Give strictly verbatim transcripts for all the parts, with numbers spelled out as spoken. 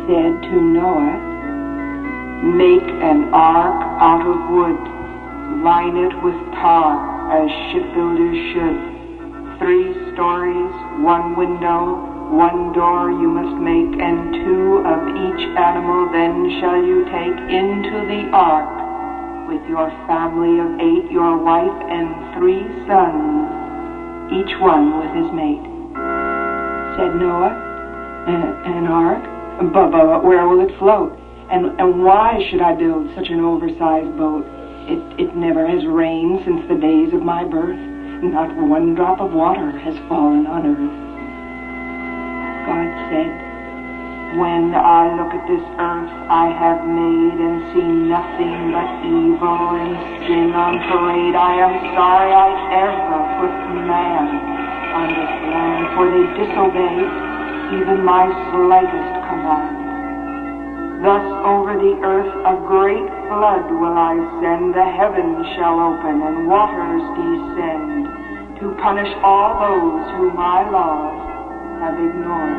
said to Noah, "Make an ark out of wood, line it with tar as shipbuilders should. Three stories, one window, one door you must make, and two of each animal then shall you take into the ark, with your family of eight, your wife, and three sons, each one with his mate." Said Noah, "An, an ark? But, but where will it float? And, and why should I build such an oversized boat? It, it never has rained since the days of my birth. Not one drop of water has fallen on earth." God said, "When I look at this earth I have made and see nothing but evil and sin on parade, I am sorry I ever put man on this land, for they disobey even my slightest command. Thus over the earth a great flood will I send, the heavens shall open and waters descend, to punish all those who my laws have ignored."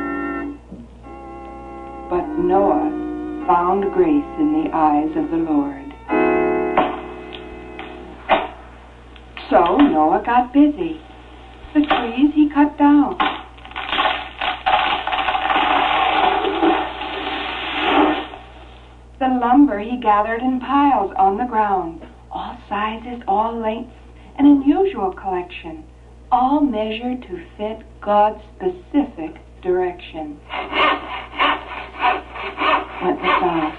But Noah found grace in the eyes of the Lord. So Noah got busy. The trees he cut down. The lumber he gathered in piles on the ground, all sizes, all lengths, an unusual collection, all measured to fit God's specific direction. Went the saw.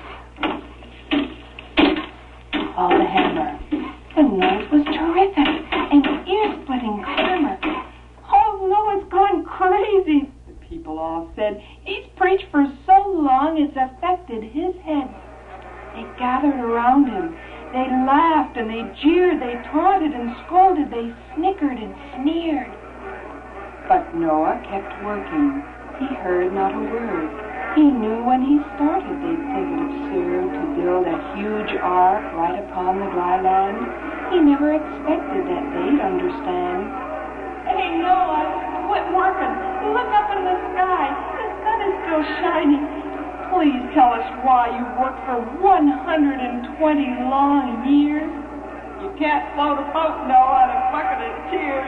All the hammer. The noise was terrific, an ear-splitting clamor. "Oh, Noah's gone crazy," the people all said. "He's preached for so long it's affected his head." They gathered around him. They laughed and they jeered. They taunted and scolded. They snickered and sneered. But Noah kept working. He heard not a word. He knew when he started they'd think it absurd to build a huge ark right upon the dry land. He never expected that they'd understand. "Hey, Noah, quit working. Look up in the sky. The sun is still shining. Please tell us why you worked for one hundred twenty long years. You can't float a boat, Noah, out of a bucket of tears."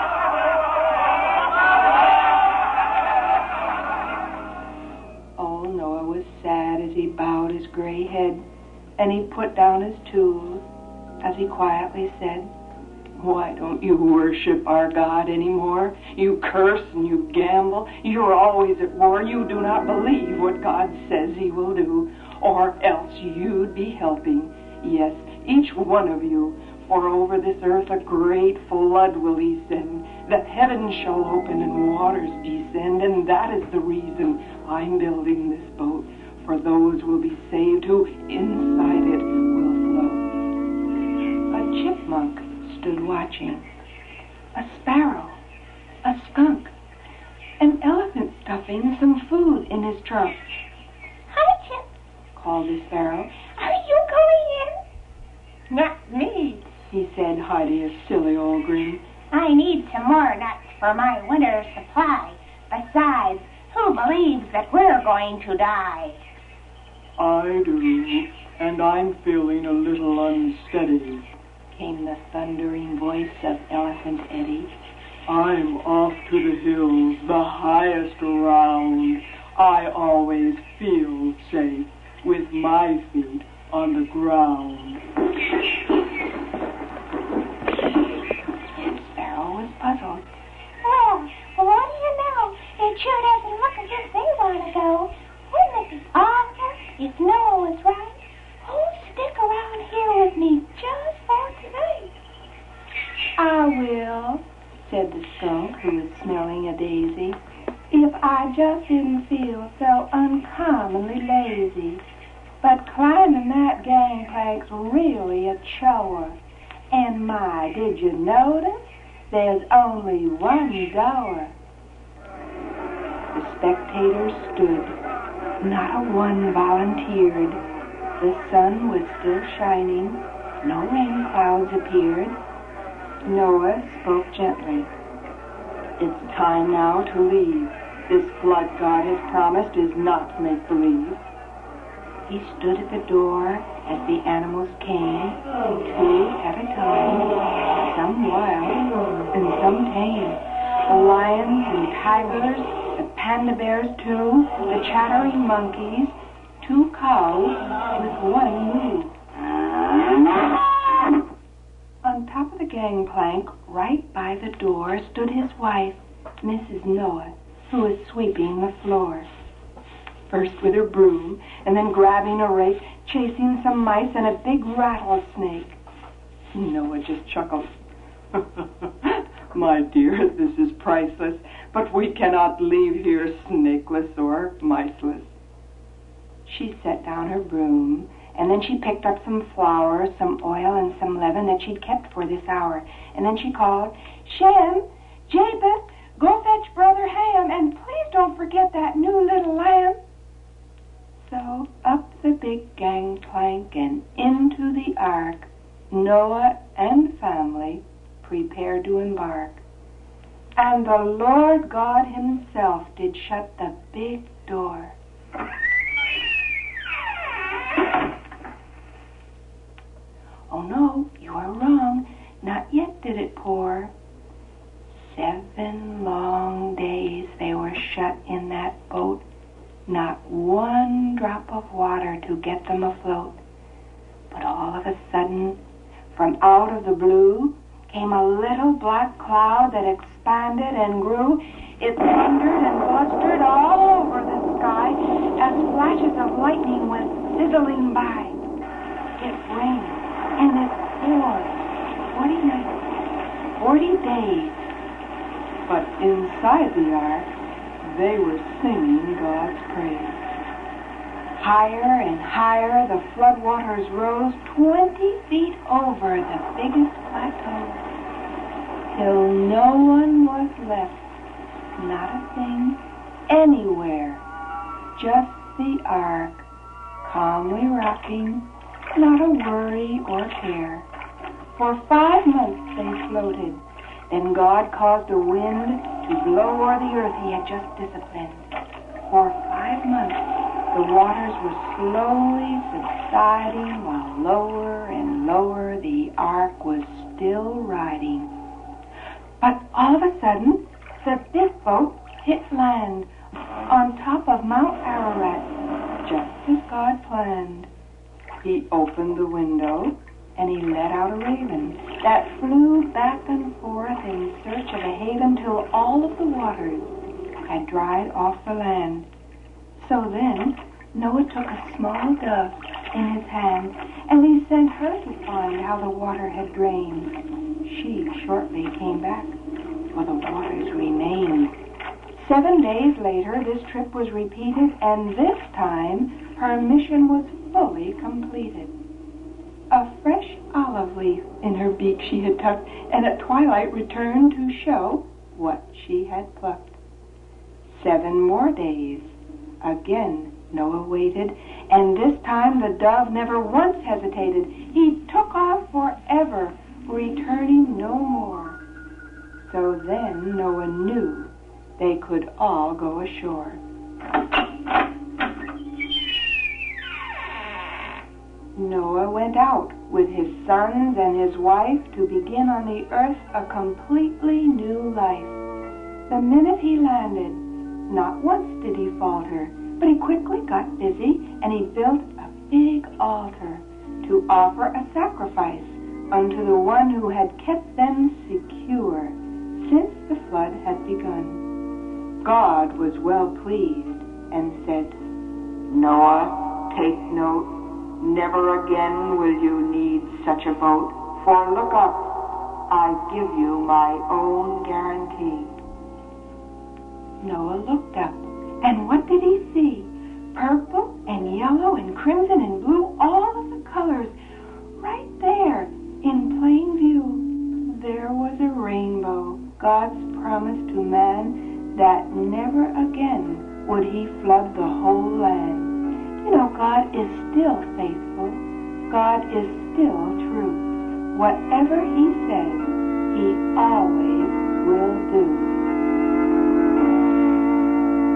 Oh, Noah was sad as he bowed his gray head, and he put down his tools as he quietly said, "Why don't you worship our God anymore? You curse and you gamble. You're always at war. You do not believe what God says he will do, or else you'd be helping. Yes, each one of you. For over this earth a great flood will he send. The heavens shall open and waters descend, and that is the reason I'm building this boat, for those will be saved who inside it will float." A chipmunk stood watching. A sparrow, a skunk, an elephant stuffing some food in his trunk. "Hi, Chip," called the sparrow. "Are you going in?" "Not me," he said, hiding a silly old grin. "I need some more nuts for my winter supply. Besides, who believes that we're going to die?" "I do, and I'm feeling a little unsteady," came the thundering voice of Elephant Eddie. "I'm off to the hills, the highest around. I always feel safe with my feet on the ground." The sparrow was puzzled. "Well, what do you know? It sure doesn't look as if they want to go. Wouldn't it be awful if Noah was right? Who'll stick around here with me just for tonight?" "I will," said the skunk, who was smelling a daisy, "if I just didn't feel so uncommonly lazy. But climbing that gangplank's really a chore. And my, did you notice? There's only one door." The spectators stood. Not a one volunteered. The sun was still shining. No rain clouds appeared. Noah spoke gently. "It's time now to leave. This flood God has promised is not make-believe. He stood at the door as the animals came, two at a time, some wild and some tame. The lions and tigers, the panda bears too, the chattering monkeys, two cows with one moo. On top of the gangplank, right by the door, stood his wife, Missus Noah, who was sweeping the floor. First with her broom, and then grabbing a rake, chasing some mice and a big rattlesnake. Noah just chuckled. My dear, this is priceless, but we cannot leave here snakeless or miceless. She set down her broom, and then she picked up some flour, some oil, and some leaven that she'd kept for this hour. And then she called, Shem, Japheth, go fetch Brother Ham, and please don't forget that new little lamb. So up the big gangplank and into the ark, Noah and family prepared to embark. And the Lord God himself did shut the big door. Oh no, you are wrong. Not yet did it pour. Seven long days they were shut in that boat. Not one drop of water to get them afloat. But all of a sudden, from out of the blue, came a little black cloud that expanded and grew. It thundered and blustered all over the sky as flashes of lightning went sizzling by. It rained and it poured. Forty nights, forty days. But inside the ark, they were singing God's praise. Higher and higher the floodwaters rose, twenty feet over the biggest plateau, till no one was left, not a thing, anywhere, just the ark, calmly rocking, not a worry or care. For five months they floated. Then God caused a wind to blow o'er the earth he had just disciplined. For five months, the waters were slowly subsiding, while lower and lower the ark was still riding. But all of a sudden, the big boat hit land on top of Mount Ararat, just as God planned. He opened the window, and he let out a raven that flew back and forth in search of a haven till all of the waters had dried off the land. So then Noah took a small dove in his hand, and he sent her to find how the water had drained. She shortly came back, for the waters remained. Seven days later, this trip was repeated, and this time her mission was fully completed. A fresh olive leaf in her beak she had tucked, and at twilight returned to show what she had plucked. Seven more days. Again Noah waited, and this time the dove never once hesitated. He took off forever, returning no more. So then Noah knew they could all go ashore. Noah went out with his sons and his wife to begin on the earth a completely new life. The minute he landed, not once did he falter, but he quickly got busy and he built a big altar to offer a sacrifice unto the one who had kept them secure since the flood had begun. God was well pleased and said, Noah, take note. Never again will you need such a boat, for look up, I give you my own guarantee. Noah looked up, and what did he see? Purple and yellow and crimson and blue, all of the colors, right there in plain view. There was a rainbow, God's promise to man that never again would he flood the whole land. You know, God is still faithful. God is still true. Whatever he says, he always will do.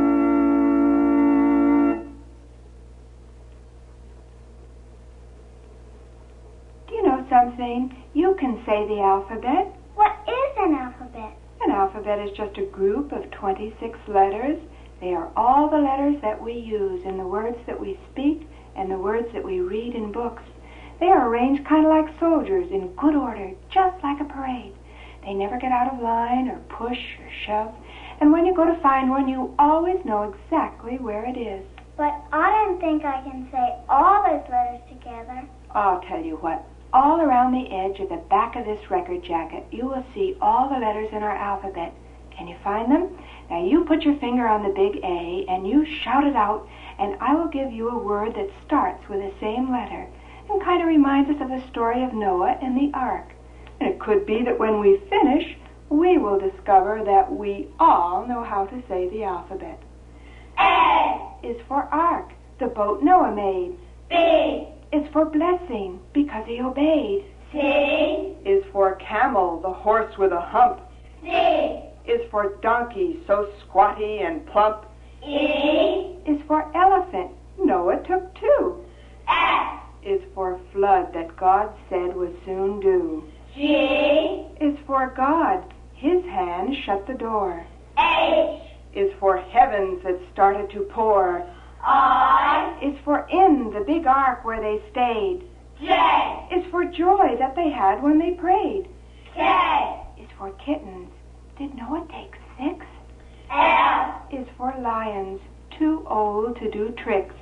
say the alphabet. What is an alphabet? An alphabet is just a group of twenty-six letters. They are all the letters that we use in the words that we speak and the words that we read in books. They are arranged kind of like soldiers in good order, just like a parade. They never get out of line or push or shove. And when you go to find one, you always know exactly where it is. But I don't think I can say all those letters together. I'll tell you what. All around the edge of the back of this record jacket, you will see all the letters in our alphabet. Can you find them? Now you put your finger on the big A and you shout it out, and I will give you a word that starts with the same letter and kind of reminds us of the story of Noah and the ark. And it could be that when we finish, we will discover that we all know how to say the alphabet. A is for ark, the boat Noah made. B Is for blessing, because he obeyed. C Is for camel, the horse with a hump. D Is for donkey, so squatty and plump. E Is for elephant, Noah took two. F Is for flood that God said would soon do. G Is for God, his hand shut the door. H Is for heavens that started to pour. I Is for in the big ark where they stayed. J Is for joy that they had when they prayed. K Is for kittens. Did Noah take six? L Is for lions, too old to do tricks.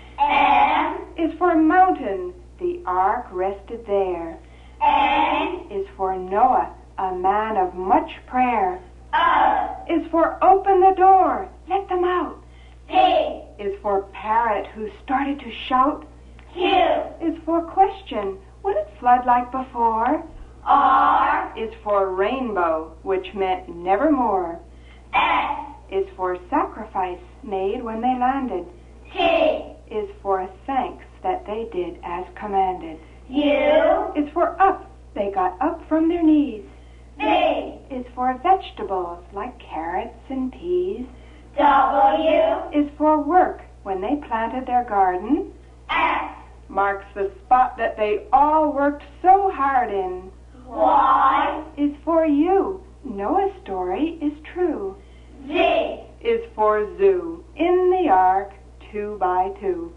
M Is for mountain, the ark rested there. N Is for Noah, a man of much prayer. O Is for open the door, let them out. P Is for parrot who started to shout. Q Is for question, will it flood like before? R Is for rainbow, which meant nevermore. S Is for sacrifice made when they landed. T Is for thanks that they did as commanded. U Is for up, they got up from their knees. V Is for vegetables like carrots and peas. W Is for work when they planted their garden. X Marks the spot that they all worked so hard in. Y Is for you, Noah's story is true. Z Is for zoo, in the ark, two by two.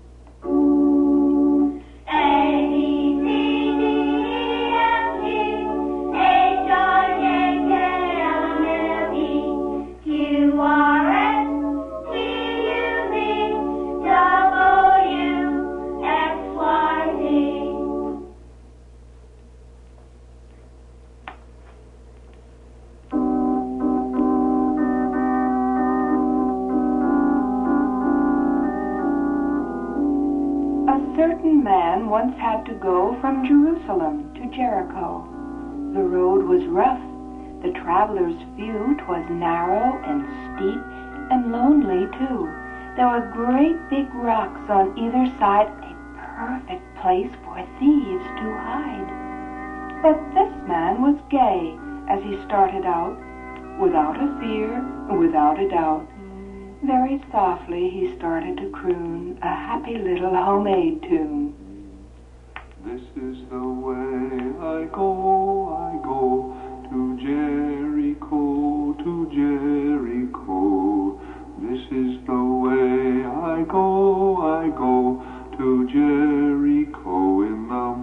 A B C D E F G H I J K L M N O P Q R S T U V W X Y Z. A certain man once had to go from Jerusalem to Jericho. The road was rough, the travelers few, 'twas narrow and steep and lonely too. There were great big rocks on either side, a perfect place for thieves to hide. But this man was gay as he started out, without a fear, without a doubt. Very softly he started to croon a happy little homemade tune. This is the way I go, I go to Jericho, to Jericho. This is the way I go, I go to Jericho in the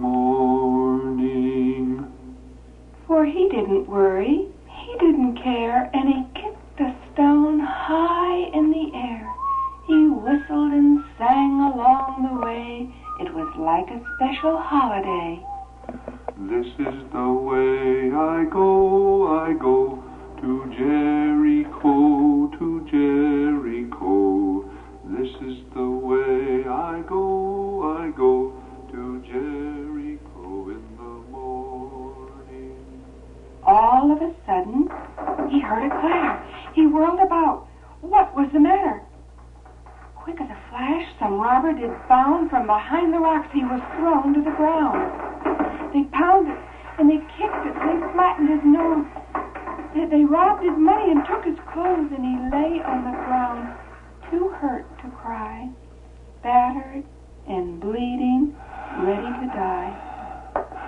morning. For he didn't worry, he didn't care, and he kicked the stone high in the air. He whistled and sang along the way. It was like a special holiday. This is the way I go, I go to Jericho, to Jericho. This is the way I go, I go to Jericho in the morning. All of a sudden, he heard a clatter. He whirled about. What was the matter? Quick as a flash, some robber did bound from behind the rocks. He was thrown to the ground. They pounded, and they kicked it, and they flattened his nose. They, they robbed his money and took his clothes, and he lay on the ground, too hurt to cry, battered and bleeding, ready to die.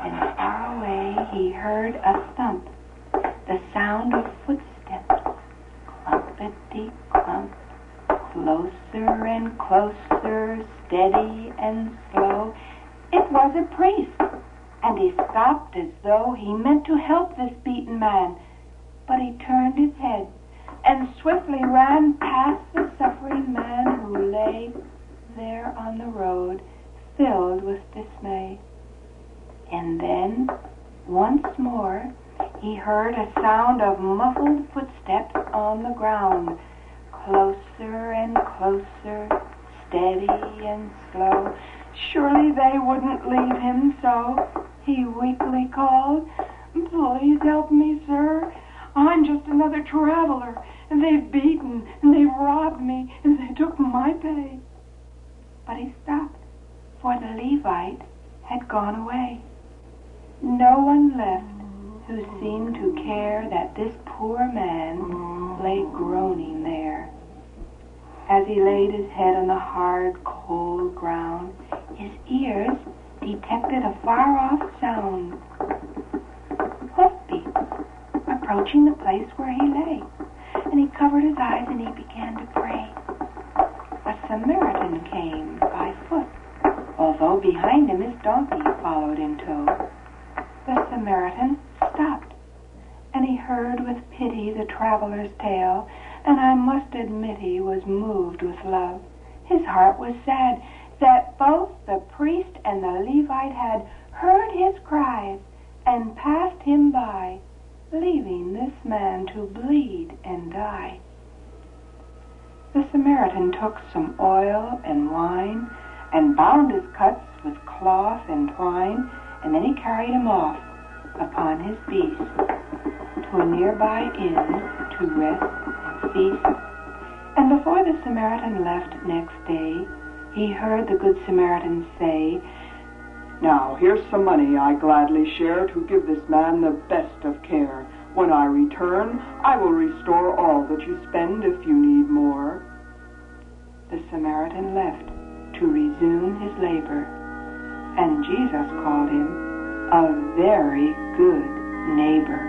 and far away he heard a thump, the sound of footsteps, clumpety-clump, closer and closer, steady and slow. It was a priest, and he stopped as though he meant to help this beaten man, but he turned his head and swiftly ran past the suffering man who lay there on the road, filled with dismay. And then, once more, he heard a sound of muffled footsteps on the ground, closer and closer, steady and slow. Surely they wouldn't leave him so, he weakly called. Please help me, sir. I'm just another traveler, and they've beaten, and they've robbed me, and they took my pay. But he stopped, for the Levite had gone away. No one left who seemed to care that this poor man lay groaning there. As he laid his head on the hard, cold ground, his ears detected a far-off sound. Hoofbeats approaching the place where he lay, and he covered his eyes and he began to pray. A Samaritan came by foot, although behind him his donkey followed in tow. The Samaritan stopped, and he heard with pity the traveler's tale, and I must admit he was moved with love. His heart was sad that both the priest and the Levite had heard his cries and passed him by, leaving this man to bleed and die. The Samaritan took some oil and wine and bound his cuts with cloth and twine, and then he carried him off upon his beast to a nearby inn to rest and feast. And before the Samaritan left next day, he heard the Good Samaritan say, "Now, here's some money I gladly share to give this man the best of care. When I return, I will restore all that you spend if you need more." The Samaritan left to resume his labor, and Jesus called him a very good neighbor.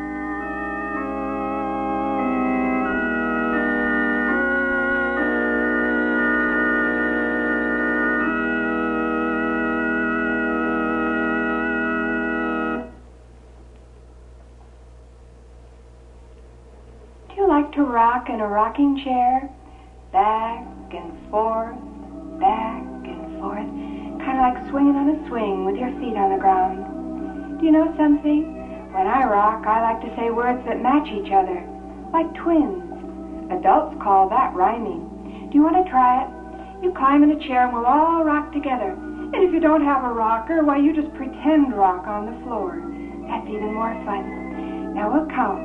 Do you like to rock in a rocking chair? Back and forth, back and forth, kind of like swinging on a swing with your feet on the ground. Do you know something? When I rock, I like to say words that match each other, like twins. Adults call that rhyming. Do you want to try it? You climb in a chair and we'll all rock together. And if you don't have a rocker, why, you just pretend rock on the floor. That's even more fun. Now we'll count.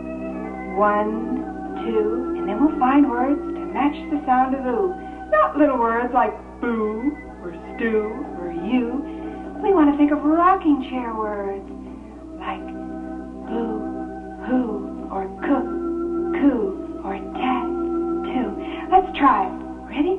One, two, and then we'll find words to match the sound of ooh. Not little words like boo or stew or you. We want to think of rocking chair words like boo, hoo, or cook, coo, or tat, too. Let's try it. Ready?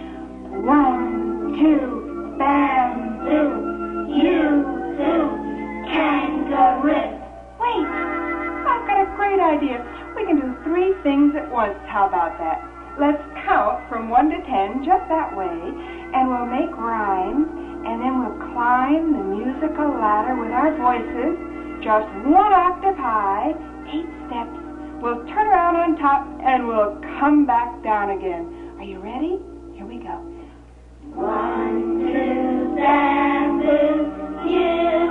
One, two, bamboo, you, zoo, kangaroo. Wait, I've got a great idea. We can do three things at once. How about that? Let's count from one to ten just that way, and we'll make rhymes, and then we'll climb the musical ladder with our voices, just one octave high, eight steps. We'll turn around on top, and we'll come back down again. Are you ready? Here we go. One, two, bamboo, you,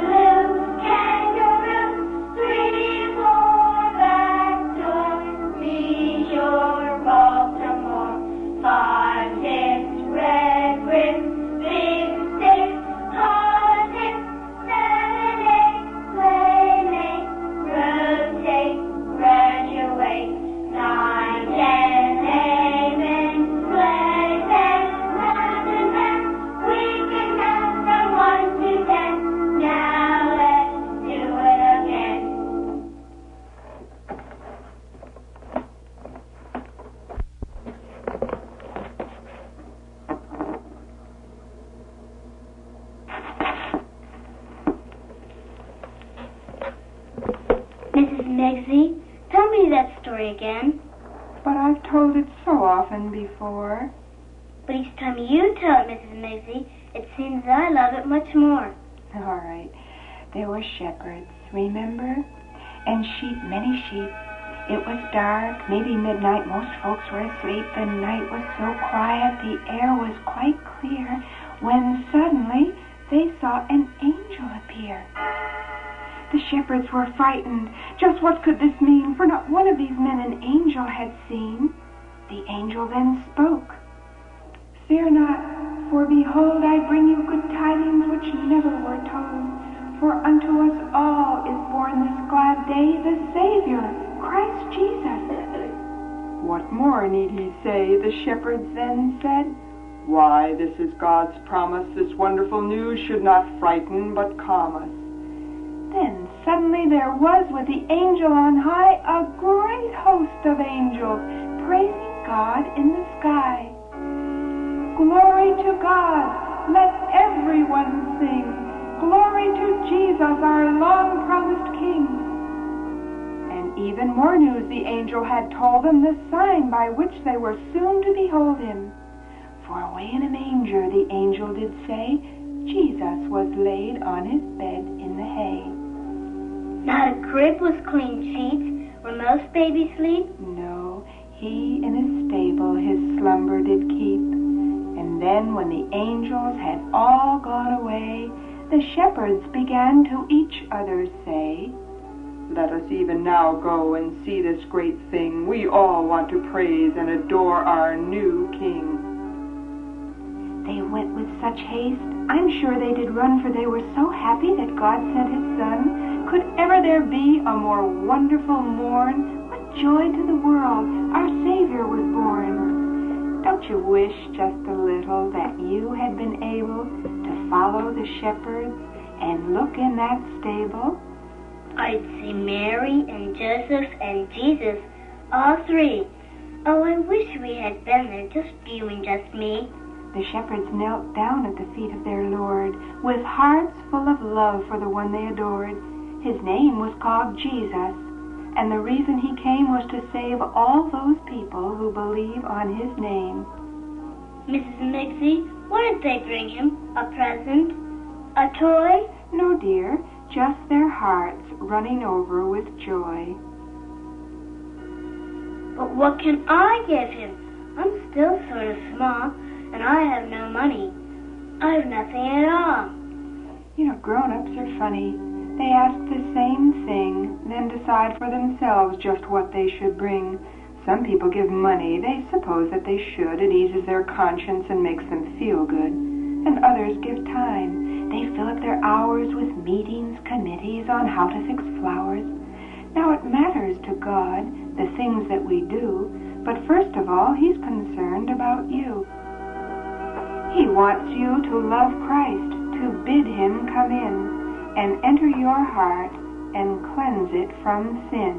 kangaroo, three, four, back door, be sure, Baltimore, five, six, red grim, big six, politics, seven, eight, playmate, rotate, graduate, nine, ten, amen, play, ten, round and back, we can count from one Meggsy, tell me that story again. But I've told it so often before. But each time you tell it, Missus Meggsy, it seems I love it much more. All right. There were shepherds, remember? And sheep, many sheep. It was dark, maybe midnight. Most folks were asleep. The night was so quiet, the air was quite clear, when suddenly they saw an angel appear. The shepherds were frightened. Just what could this mean? For not one of these men an angel had seen. The angel then spoke. Fear not, for behold, I bring you good tidings which never were told. For unto us all is born this glad day the Savior, Christ Jesus. What more need he say? The shepherds then said. Why, this is God's promise. This wonderful news should not frighten, but calm us. Then suddenly there was with the angel on high a great host of angels, praising God in the sky. Glory to God, let everyone sing. Glory to Jesus, our long-promised King. And even more news the angel had told them, the sign by which they were soon to behold him. For away in a manger, the angel did say, Jesus was laid on his bed in the hay. Not a crib with clean sheets where most babies sleep? No, he in a stable his slumber did keep. And then when the angels had all gone away, the shepherds began to each other say, Let us even now go and see this great thing. We all want to praise and adore our new King. They went with such haste, I'm sure they did run, for they were so happy that God sent his Son. Could ever there be a more wonderful morn? What joy to the world, our Savior was born. Don't you wish just a little that you had been able to follow the shepherds and look in that stable? I'd see Mary and Joseph and Jesus, all three. Oh, I wish we had been there, just you and just me. The shepherds knelt down at the feet of their Lord, with hearts full of love for the one they adored. His name was called Jesus, and the reason he came was to save all those people who believe on his name. Missus Meggsy, what did they bring him? A present? A toy? No, dear, just their hearts running over with joy. But what can I give him? I'm still sort of small, and I have no money. I have nothing at all. You know, grown-ups are funny. They ask the same thing, then decide for themselves just what they should bring. Some people give money. They suppose that they should. It eases their conscience and makes them feel good. And others give time. They fill up their hours with meetings, committees on how to fix flowers. Now, it matters to God, the things that we do, but first of all, he's concerned about you. He wants you to love Christ, to bid him come in and enter your heart and cleanse it from sin.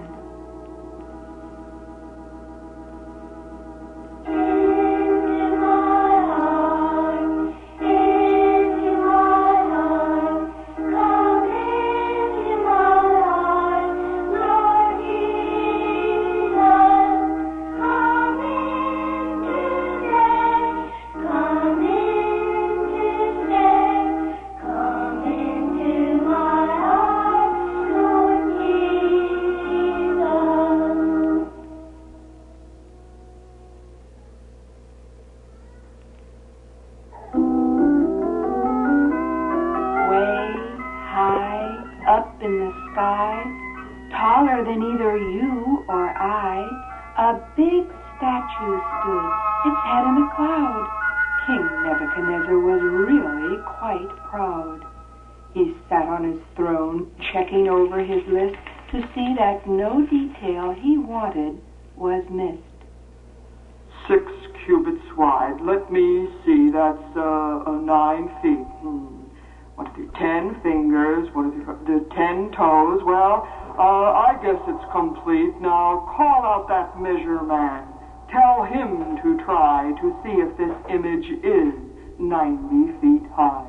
Checking over his list to see that no detail he wanted was missed. Six cubits wide. Let me see. That's uh, uh, nine feet. Hmm. What are the ten fingers? What are the, the ten toes? Well, uh, I guess it's complete. Now call out that measure man. Tell him to try to see if this image is ninety feet high.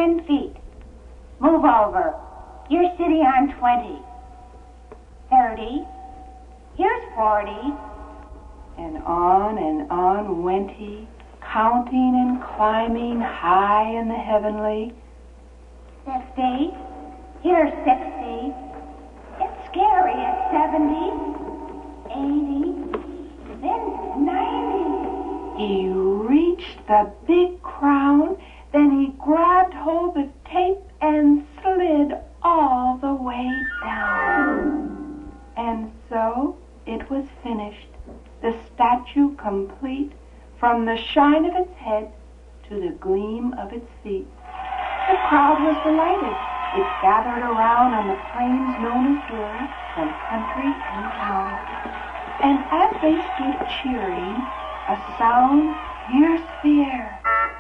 ten feet. Move over. You're sitting on twenty. Thirty. Here's forty. And on and on went he, counting and climbing high in the heavenly. Fifty. Here's sixty. It's scary at seventy. Eighty. Then ninety. He reached the big crown, then he grabbed hold of tape and slid all the way down. And so it was finished, the statue complete, from the shine of its head to the gleam of its feet. The crowd was delighted. It gathered around on the plains known as Dura, from country and town. And as they stood cheering, a sound pierced the air.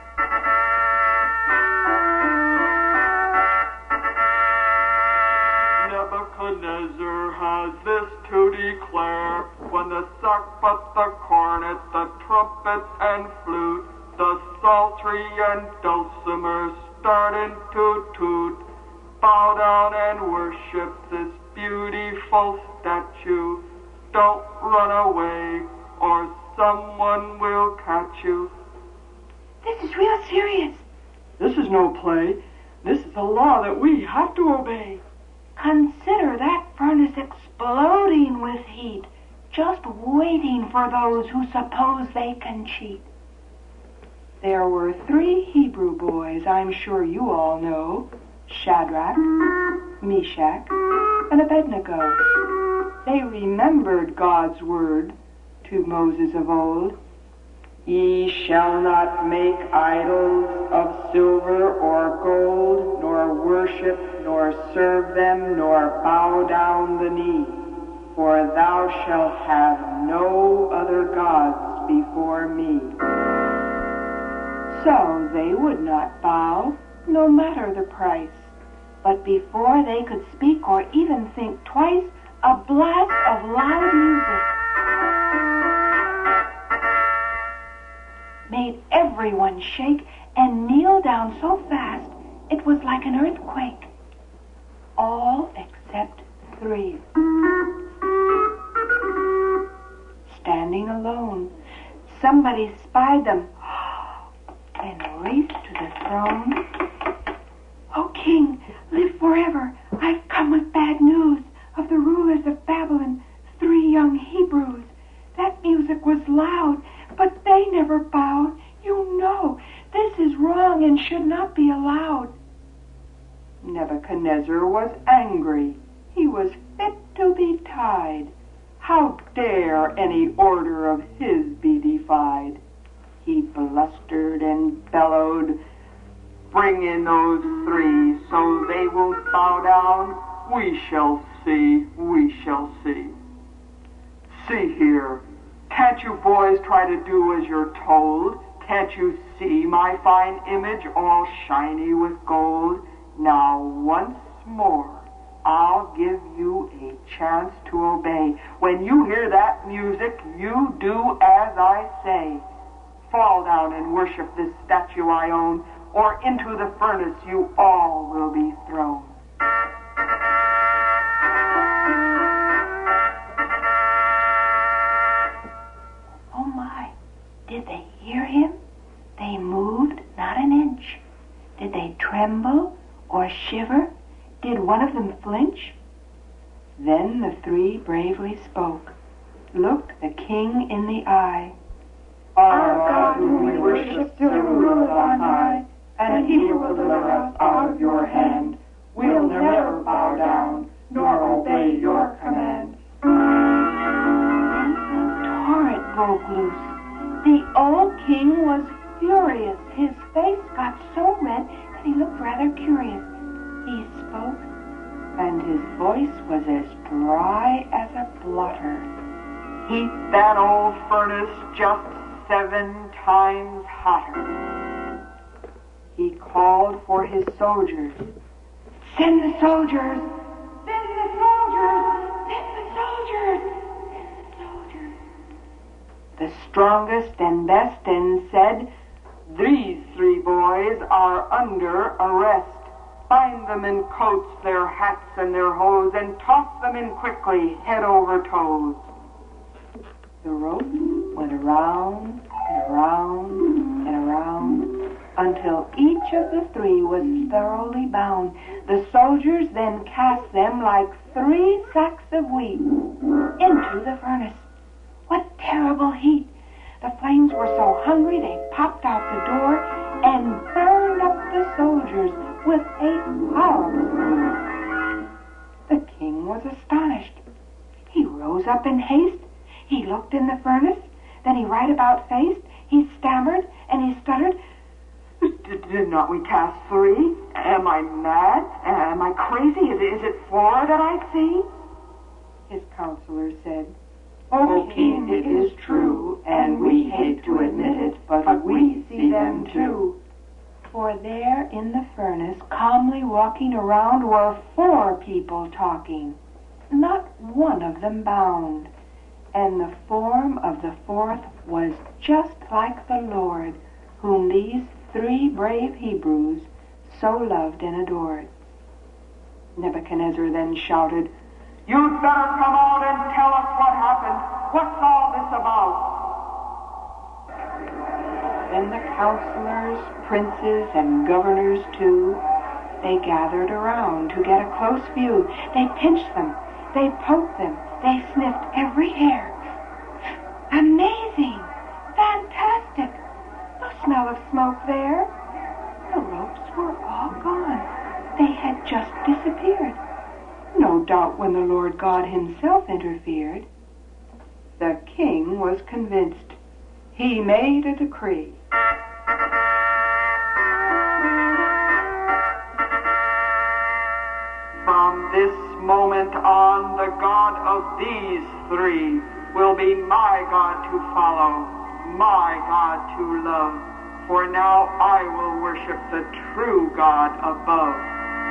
Nebuchadnezzar has this to declare: when the sackbut, the cornet, the trumpet and flute, the psaltery and dulcimer start into toot, bow down and worship this beautiful statue. Don't run away, or someone will catch you. This is real serious. This is no play. This is a law that we have to obey. Consider that furnace exploding with heat, just waiting for those who suppose they can cheat. There were three Hebrew boys, I'm sure you all know, Shadrach, Meshach, and Abednego. They remembered God's word to Moses of old. Ye shall not make idols of silver or gold, nor worship, nor serve them, nor bow down the knee. For thou shalt have no other gods before me. So they would not bow, no matter the price. But before they could speak or even think twice, a blast of loud music made everyone shake and kneel down so fast it was like an earthquake. All except three. Standing alone, somebody spied them and raced to the throne. "O king, live forever. I've come with bad news of the rulers of Babylon, three young Hebrews. That music was loud, but they never bowed. You know, this is wrong and should not be allowed." Nebuchadnezzar was angry. He was fit to be tied. How dare any order of his be defied? He blustered and bellowed, "Bring in those three, so they won't bow down. We shall see, we shall see. See here, can't you boys try to do as you're told? Can't you see my fine image all shiny with gold? Now once more, I'll give you a chance to obey. When you hear that music, you do as I say. Fall down and worship this statue I own, or into the furnace you all will be thrown." Oh my, did they hear him? They moved not an inch. Did they tremble or shiver? Did one of them flinch? Then the three bravely spoke, looked the king in the eye. Our God whom we worship still ruleth on high, and he will deliver us out of your hand. We'll never bow down, nor obey your command. Then a torrent broke loose. The old king was furious. His face got so red that he looked rather curious. He spoke, and his voice was as dry as a blotter. Heat that old furnace just seven times hotter. He called for his soldiers. "Send the soldiers! Send the soldiers! Send the soldiers! Send the soldiers!" The strongest and best and said, These three boys are under arrest. Bind them in coats, their hats, and their hose, and toss them in quickly, head over toes. The rope went around and around and around until each of the three was thoroughly bound. The soldiers then cast them like three sacks of wheat into the furnace. What terrible heat! The flames were so hungry they popped out the door and burned up the soldiers with a horrible blaze. The king was astonished. He rose up in haste. He looked in the furnace. Then he right about faced. He stammered and he stuttered. Did not we cast three? Am I mad? Am I crazy? Is it, is it four that I see? His counselor said, O king, it is true, and we hate to admit it, but we see them too. For there in the furnace, calmly walking around, were four people talking, not one of them bound. And the form of the fourth was just like the Lord, whom these three brave Hebrews so loved and adored. Nebuchadnezzar then shouted, You'd better come out and tell us what happened. What's all this about? Then the counselors, princes, and governors, too, they gathered around to get a close view. They pinched them. They poked them. They sniffed every hair. Amazing! Fantastic! No smell of smoke there. The ropes were all gone. They had just disappeared. No doubt when the Lord God himself interfered. The king was convinced. He made a decree. From this moment on, the God of these three will be my God to follow, my God to love. For now I will worship the true God above.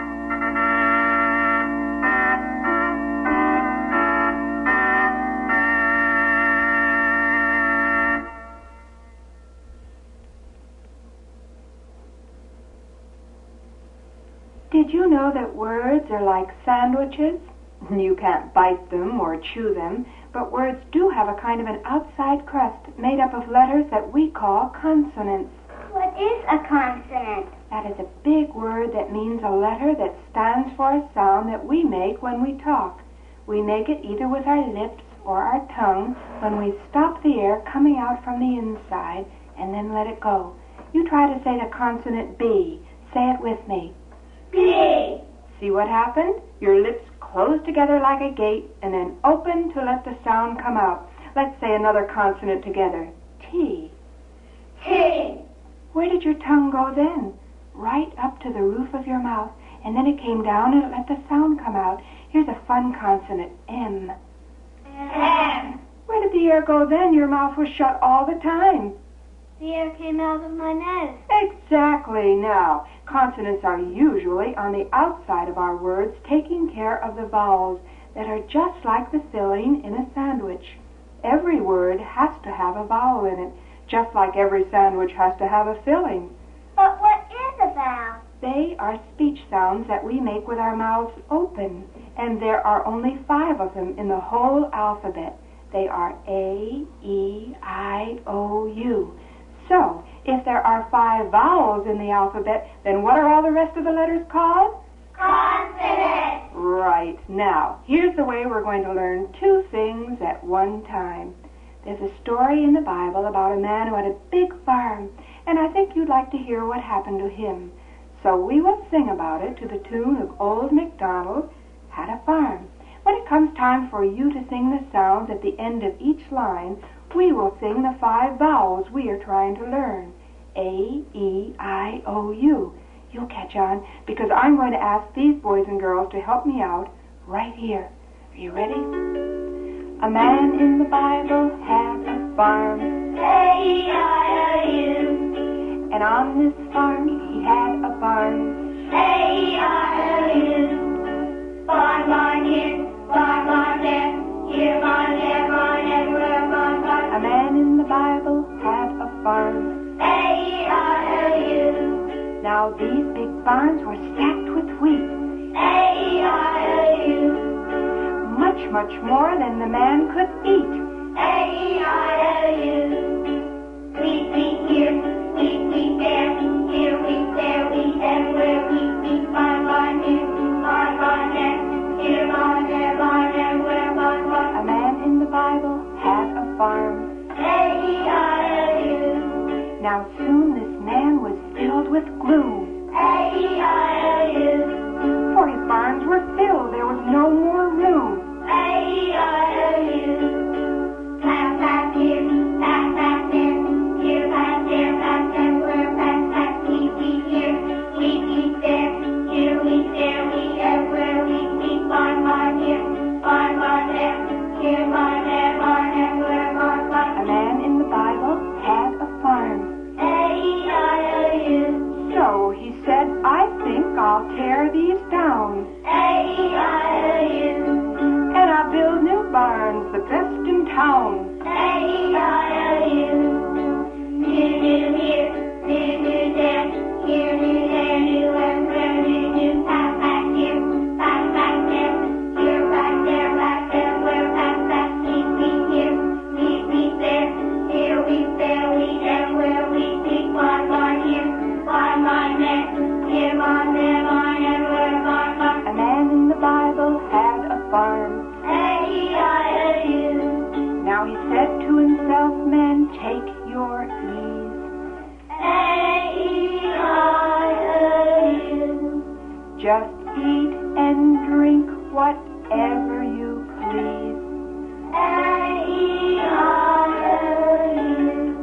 Did you know that words are like sandwiches? You can't bite them or chew them, but words do have a kind of an outside crust made up of letters that we call consonants. What is a consonant? That is a big word that means a letter that stands for a sound that we make when we talk. We make it either with our lips or our tongue when we stop the air coming out from the inside and then let it go. You try to say the consonant B. Say it with me. B. See what happened? Your lips close together like a gate and then open to let the sound come out. Let's say another consonant together. T. T. Where did your tongue go then? Right up to the roof of your mouth, and then it came down and it let the sound come out. Here's a fun consonant. M. M. Where did the air go then? Your mouth was shut all the time. The air came out of my nose. Exactly. Now, consonants are usually on the outside of our words, taking care of the vowels that are just like the filling in a sandwich. Every word has to have a vowel in it, just like every sandwich has to have a filling. But what is a vowel? They are speech sounds that we make with our mouths open, and there are only five of them in the whole alphabet. They are A, E, I, O, U. So, if there are five vowels in the alphabet, then what are all the rest of the letters called? Consonants. Right. Now, here's the way we're going to learn two things at one time. There's a story in the Bible about a man who had a big farm, and I think you'd like to hear what happened to him. So we will sing about it to the tune of Old MacDonald Had a Farm. When it comes time for you to sing the sounds at the end of each line, we will sing the five vowels we are trying to learn. A, E, I, O, U. You'll catch on, because I'm going to ask these boys and girls to help me out right here. Are you ready? A man in the Bible had a farm. A, E, I, O, U. And on this farm he had a barn. A, E, I, O, U. Barn, barn here, barn, barn there. Here, barn, there, barn, everywhere, barn, barn. A man in the Bible had a farm. A, E, I, barns were stacked with wheat. A E I O U. Much, much more than the man could eat. A E I O U. Wheat, wheat here, wheat, wheat there. Here, wheat, there, wheat, everywhere. Wheat, wheat, barn, barn here, barn, barn there. Here, barn, there, barn, everywhere. Barn, barn. A man in the Bible had a farm. A E I O U. Now soon this man was filled with glue. A E I O U. For his barns were filled, there was no more room. A E I O U. Pass, pass here, pass, pass there. Here, pass there, pass everywhere. Pass, pass, wheat, wheat here, wheat, wheat there. Here, wheat, there, wheat everywhere. Wheat, wheat, barn, barn here, barn, barn there. Here, barn, there, barn everywhere. Barn, barn. A man in the Bible had a farm. A E I O U. So he said, I think I'll tear these down. A E I O U. And I'll build new barns, the best in town. A E I O U. New, new here, new, new there. Here, new there, new everywhere. New, new, pass back here, pass back there. Here, back there, back everywhere. Pass back, wheat, wheat here, wheat, wheat there. Here, wheat there, wheat everywhere. Wheat, wheat, barn, barn here, barn, barn there. Here, barn there, barn everywhere. Barn, barn. A man in the Bible had a farm. A E I O U. Now he said to himself, man, take your ease. A E I O U. Just eat and drink whatever you please. A E I O U.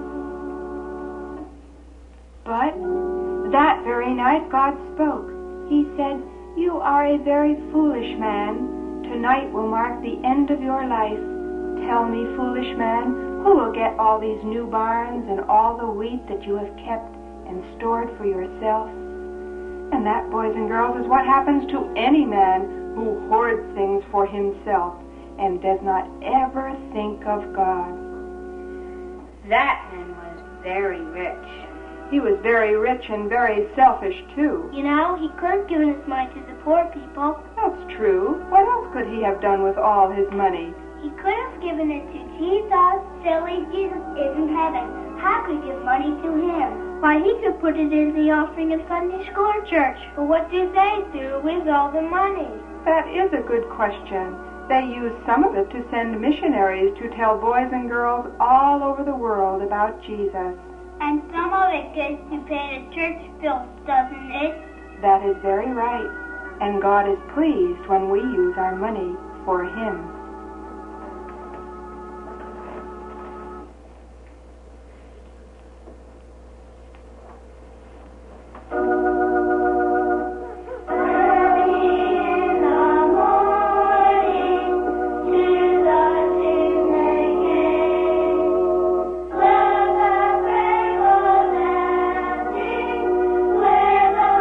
But that very night God spoke. He said, you are a very foolish man. Tonight will mark the end of your life. Tell me, foolish man, who will get all these new barns and all the wheat that you have kept and stored for yourself? And that, boys and girls, is what happens to any man who hoards things for himself and does not ever think of God. That man was very rich. He was very rich and very selfish, too. You know, he could have given his money to the poor people. That's true. What else could he have done with all his money? He could have given it to Jesus. Silly, Jesus is in heaven. How could he give money to him? Why, he could put it in the offering of Sunday school or church. But what do they do with all the money? That is a good question. They use some of it to send missionaries to tell boys and girls all over the world about Jesus. And some of it goes to pay the church bills, doesn't it? That is very right. And God is pleased when we use our money for Him.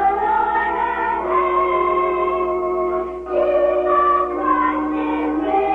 Jesus Christ is risen.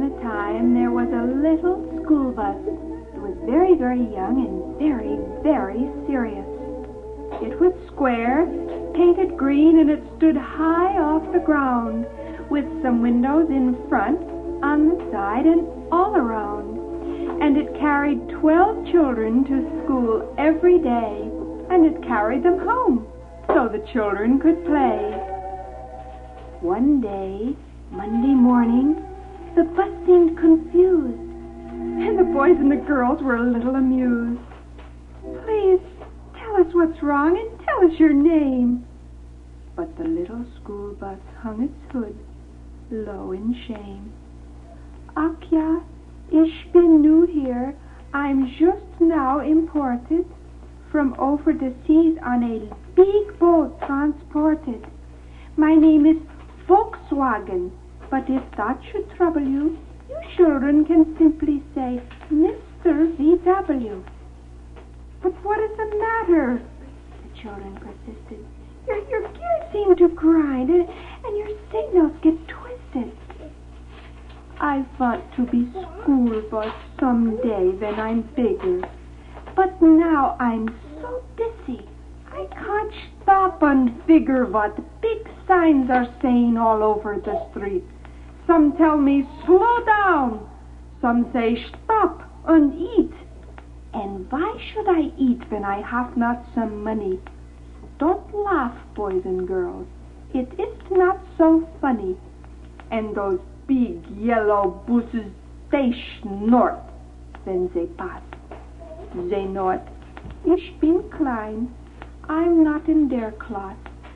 a time, there was a little school bus. It was very, very young and very, very serious. It was square, painted green, and it stood high off the ground, with some windows in front, on the side, and all around. And it carried twelve children to school every day, and it carried them home, so the children could play. One day, Monday morning, the bus seemed confused, and the boys and the girls were a little amused. Please, tell us what's wrong and tell us your name. But the little school bus hung its hood, low in shame. Ach ja, ich bin new here. I'm just now imported from over the seas on a big boat transported. My name is Volkswagen, but if that should trouble you, you children can simply say Mister V W. But what is the matter? The children persisted. Your, your gears seem to grind, and, and your signals get twisted. I want to be school bus someday when I'm bigger. But now I'm so dizzy, I can't stop and figure what big signs are saying all over the street. Some tell me, slow down. Some say, stop and eat. And why should I eat when I have not some money? Don't laugh, boys and girls. It is not so funny. And those big yellow buses, they snort when they pass. They know it. Ich bin klein. I'm not in their class.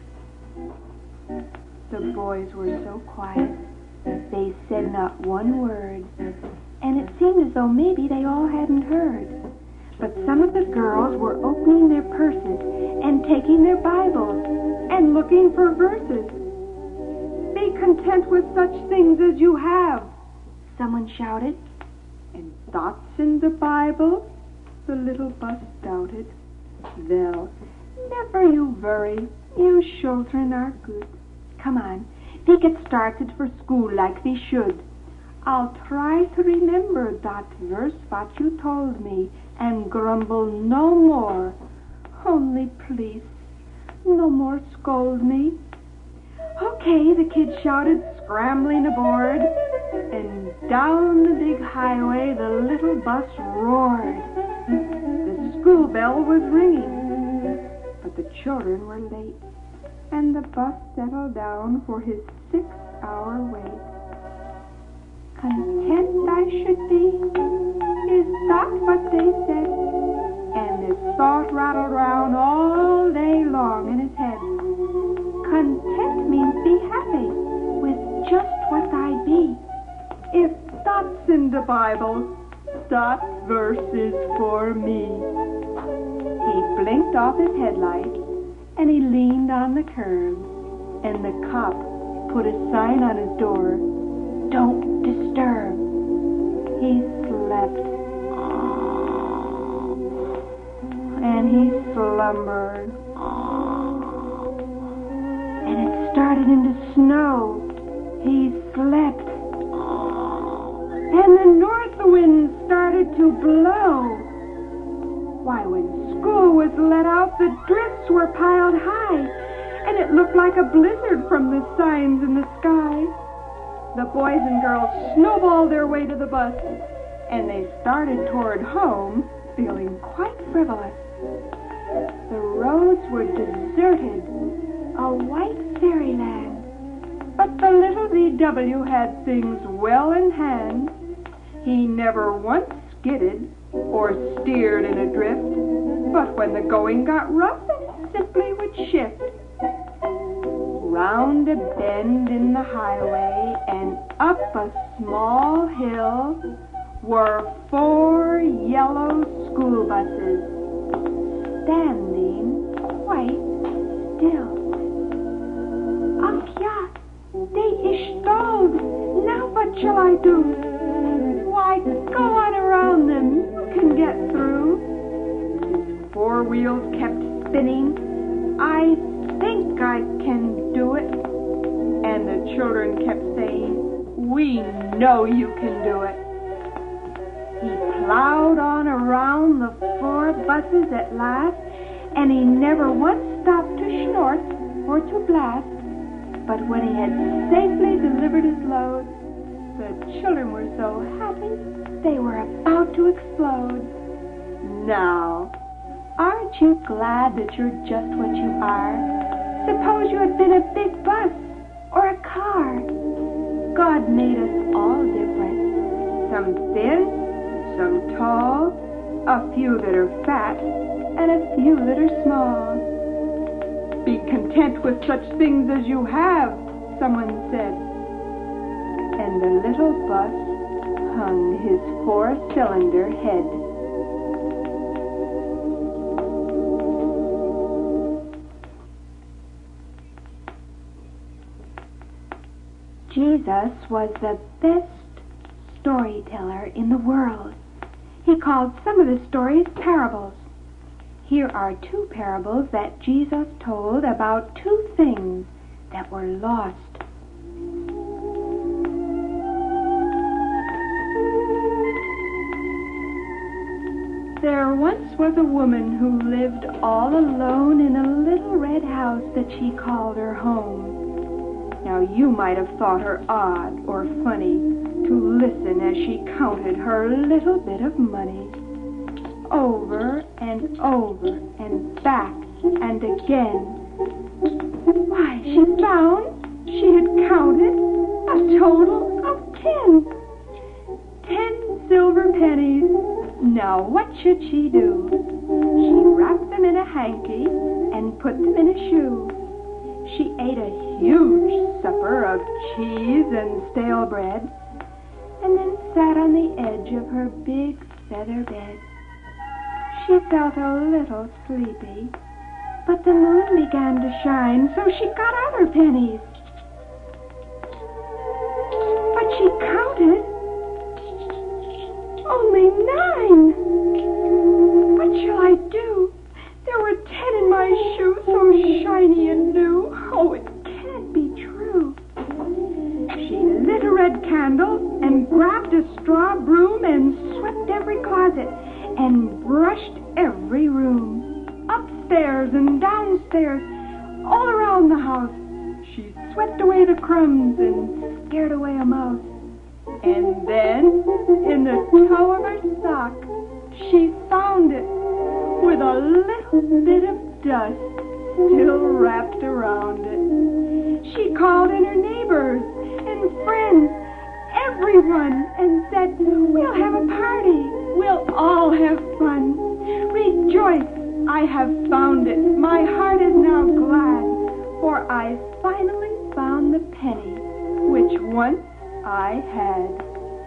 The boys were so quiet. They said not one word. And it seemed as though maybe they all hadn't heard. But some of the girls were opening their purses and taking their Bibles and looking for verses. Be content with such things as you have, someone shouted. And that's in the Bible? The little bus doubted. Well, never you worry. You children are good. Come on, we get started for school like we should. I'll try to remember that verse what you told me and grumble no more. Only please, no more scold me. Okay, the kids shouted, scrambling aboard. And down the big highway the little bus roared. The school bell was ringing, but the children were late, and the bus settled down for his six-hour wait. Content I should be, is that what they said? And this thought rattled round all day long in his head. Content means be happy with just what I be. If that's in the Bible, that verse is for me. He blinked off his headlight, and he leaned on the curb, and the cop put a sign on his door, don't disturb. He slept, and he slumbered, and it started into snow. He slept, and the north wind started to blow. Why, when school was let out, the drifts were piled high, and it looked like a blizzard from the signs in the sky. The boys and girls snowballed their way to the bus, and they started toward home feeling quite frivolous. The roads were deserted, a white fairyland. But the little V W had things well in hand. He never once skidded or steered in a drift, but when the going got rough, it simply would shift. Round a bend in the highway and up a small hill were four yellow school buses, standing quite still. Ach ja, they is stalled. Now what shall I do? Why, go on around them. You can get through. His four wheels kept spinning. I think I can do it. And the children kept saying, We know you can do it. He plowed on around the four buses at last, and he never once stopped to snort or to blast. But when he had safely delivered his load, the children were so happy they were about to explode. Now, aren't you glad that you're just what you are? Suppose you had been a big bus or a car. God made us all different. Some thin, some tall, a few that are fat, and a few that are small. Be content with such things as you have, someone said. And the little bus hung his four-cylinder head. Jesus was the best storyteller in the world. He called some of his stories parables. Here are two parables that Jesus told about two things that were lost. There once was a woman who lived all alone in a little red house that she called her home. Now you might have thought her odd or funny to listen as she counted her little bit of money. Over and over and back and again. Why, she found she had counted a total of ten. Ten silver pennies. Now what should she do? She wrapped them in a hanky and put them in a shoe. She ate a huge supper of cheese and stale bread, and then sat on the edge of her big feather bed. She felt a little sleepy, but the moon began to shine, so she got out her pennies. But she counted only nine. What shall I do? There were ten in my shoe, so shiny and new. Oh, it can't be true. She lit a red candle and grabbed a straw broom and swept every closet and brushed every room. Upstairs and downstairs, all around the house. She swept away the crumbs and scared away a mouse. And then, in the toe of her sock, she found it with a little bit of dust still wrapped around it. She called in her neighbors and friends, everyone, and said, "We'll have a party. We'll all have fun. Rejoice, I have found it. My heart is now glad, for I finally found the penny which once I had."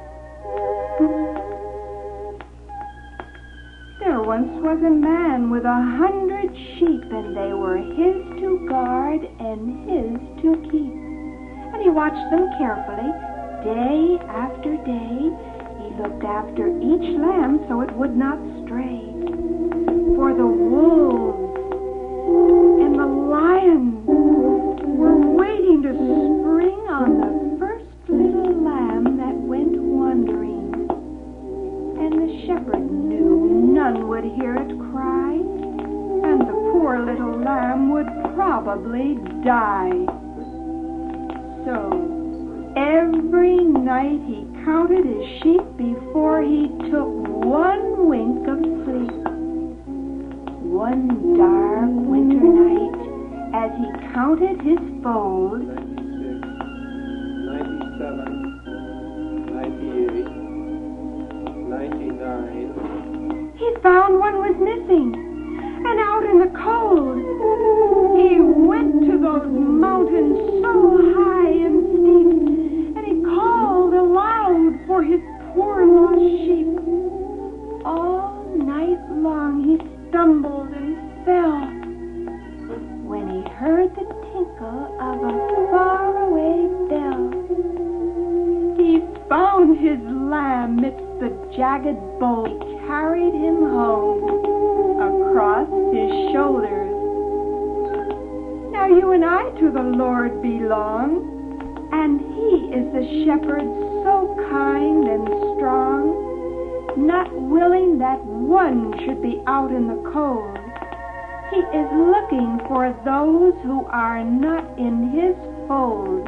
There once was a man with a hundred sheep, and they were his to guard and his to keep. And he watched them carefully, day after day. He looked after each lamb so it would not stray. For the wolves and the lions were waiting to spring on the first little lamb that went wandering. And the shepherd knew none would hear it cry, and the poor little lamb would probably die. So every night he counted his sheep before he took one wink of sleep. One dark winter night, as he counted his fold, ninety-seven, ninety-eight, ninety-nine. He found one was missing, and out in the cold. He went to those mountains so high and steep, and he called aloud for his poor lost sheep. All night long he stumbled and fell. When he heard the tinkle of a faraway bell, he found his lamb midst the jagged bolt, carried him home across his shoulders. Now you and I to the Lord belong, and he is the shepherd so kind and strong, not willing that one should be out in the cold. He is looking for those who are not in his fold.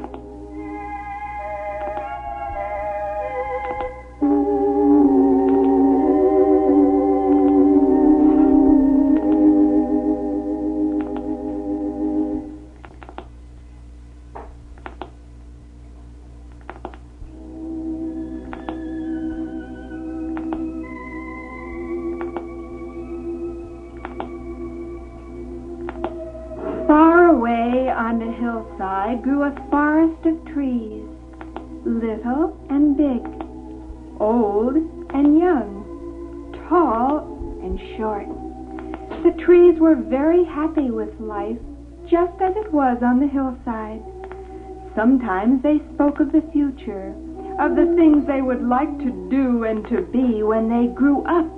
Far away on the hillside grew a forest of trees, little and big, old and young, tall and short. The trees were very happy with life, just as it was on the hillside. Sometimes they spoke of the future, of the things they would like to do and to be when they grew up.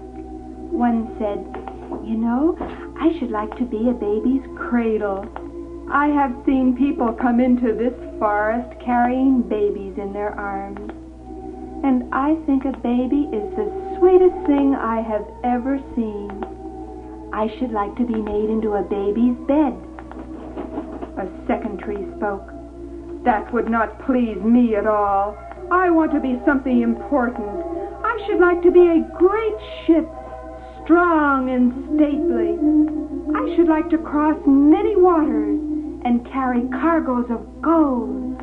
One said, "You know, I should like to be a baby's cradle. I have seen people come into this forest carrying babies in their arms. And I think a baby is the sweetest thing I have ever seen. I should like to be made into a baby's bed." A second tree spoke. "That would not please me at all. I want to be something important. I should like to be a great ship, strong and stately. I should like to cross many waters and carry cargoes of gold."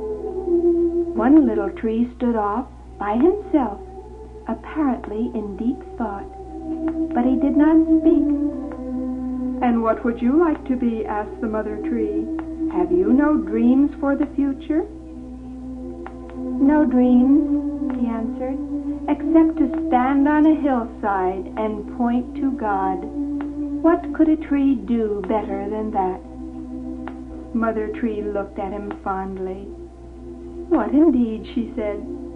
One little tree stood off by himself, apparently in deep thought, but he did not speak. "And what would you like to be?" asked the mother tree. "Have you no dreams for the future?" "No dreams," he answered, "except to stand on a hillside and point to God. What could a tree do better than that?" Mother Tree looked at him fondly. "What indeed?" she said.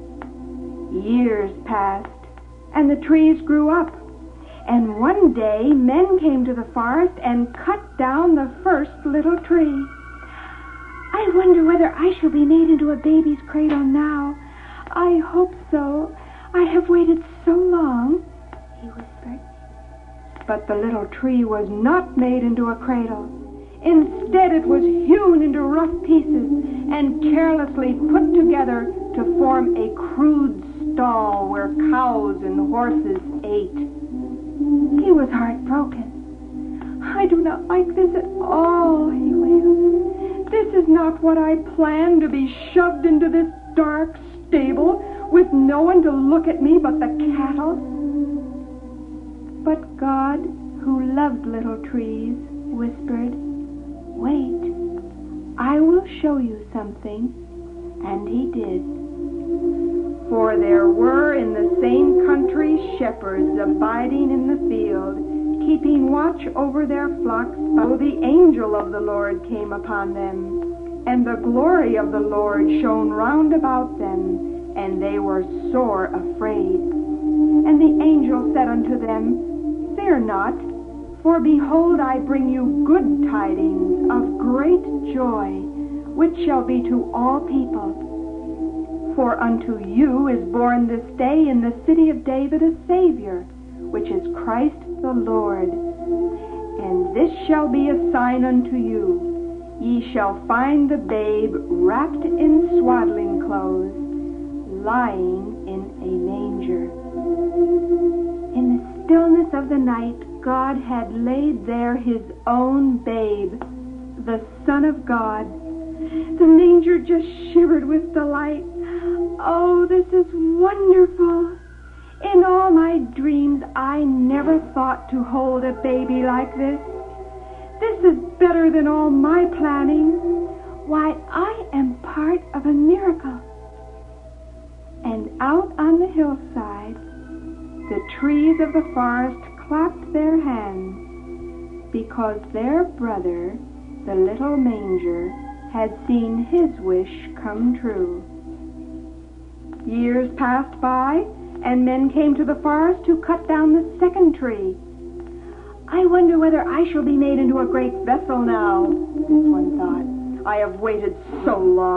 Years passed, and the trees grew up. And one day men came to the forest and cut down the first little tree. "I wonder whether I shall be made into a baby's cradle now. I hope so. I have waited so long," he whispered. But the little tree was not made into a cradle. Instead, it was hewn into rough pieces and carelessly put together to form a crude stall where cows and horses ate. He was heartbroken. "I do not like this at all," he wailed. "This is not what I planned, to be shoved into this dark stable with no one to look at me but the cattle." But God, who loved little trees, whispered, "Wait, I will show you something." And he did. For there were in the same country shepherds abiding in the field, keeping watch over their flocks, so the angel of the Lord came upon them, and the glory of the Lord shone round about them, and they were sore afraid. And the angel said unto them, "Fear not, for behold, I bring you good tidings of great joy, which shall be to all people. For unto you is born this day in the city of David a Savior, which is Christ the Lord. And this shall be a sign unto you. Ye shall find the babe wrapped in swaddling clothes, lying in a manger." In the stillness of the night, God had laid there his own babe, the Son of God. The manger just shivered with delight. "Oh, this is wonderful. In all my dreams, I never thought to hold a baby like this. This is better than all my planning. Why, I am part of a miracle." And out on the hillside, the trees of the forest clapped their hands, because their brother, the little manger, had seen his wish come true. Years passed by, and men came to the forest to cut down the second tree. "I wonder whether I shall be made into a great vessel now," this one thought. "I have waited so long,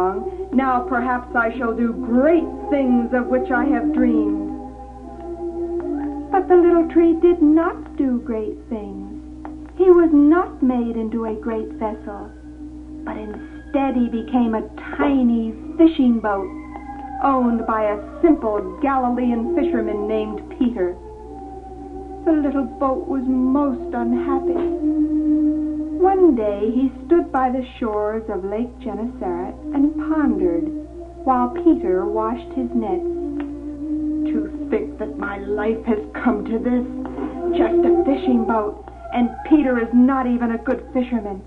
Now perhaps I shall do great things of which I have dreamed. But the little tree did not do great things. He was not made into a great vessel, but instead he became a tiny fishing boat owned by a simple Galilean fisherman named Peter. The little boat was most unhappy. One day he stood by the shores of Lake Gennesaret and pondered while Peter washed his nets. To think that my life has come to this, just a fishing boat, and Peter is not even a good fisherman.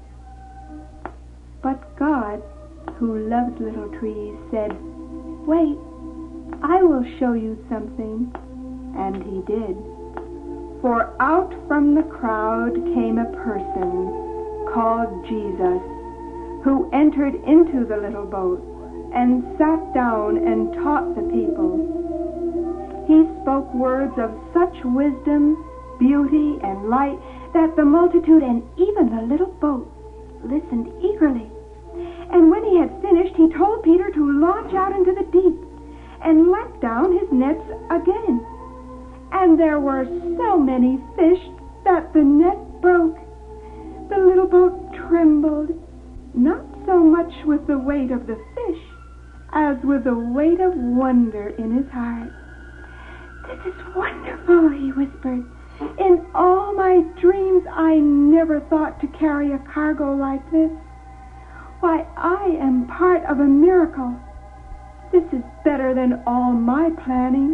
But God, who loves little trees, said, "Wait, I will show you something." And he did. For out from the crowd came a person called Jesus, who entered into the little boat and sat down and taught the people. He spoke words of such wisdom, beauty, and light that the multitude and even the little boat listened eagerly. And when he had finished, he told Peter to launch out into the deep and let down his nets again. And there were so many fish that the net broke. The little boat trembled, not so much with the weight of the fish as with the weight of wonder in his heart. "This is wonderful," he whispered. "In all my dreams I never thought to carry a cargo like this. Why, I am part of a miracle. This is better than all my planning."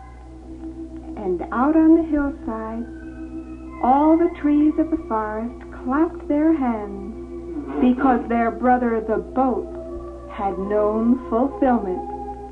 And out on the hillside, all the trees of the forest clapped their hands because their brother the boat had known fulfillment.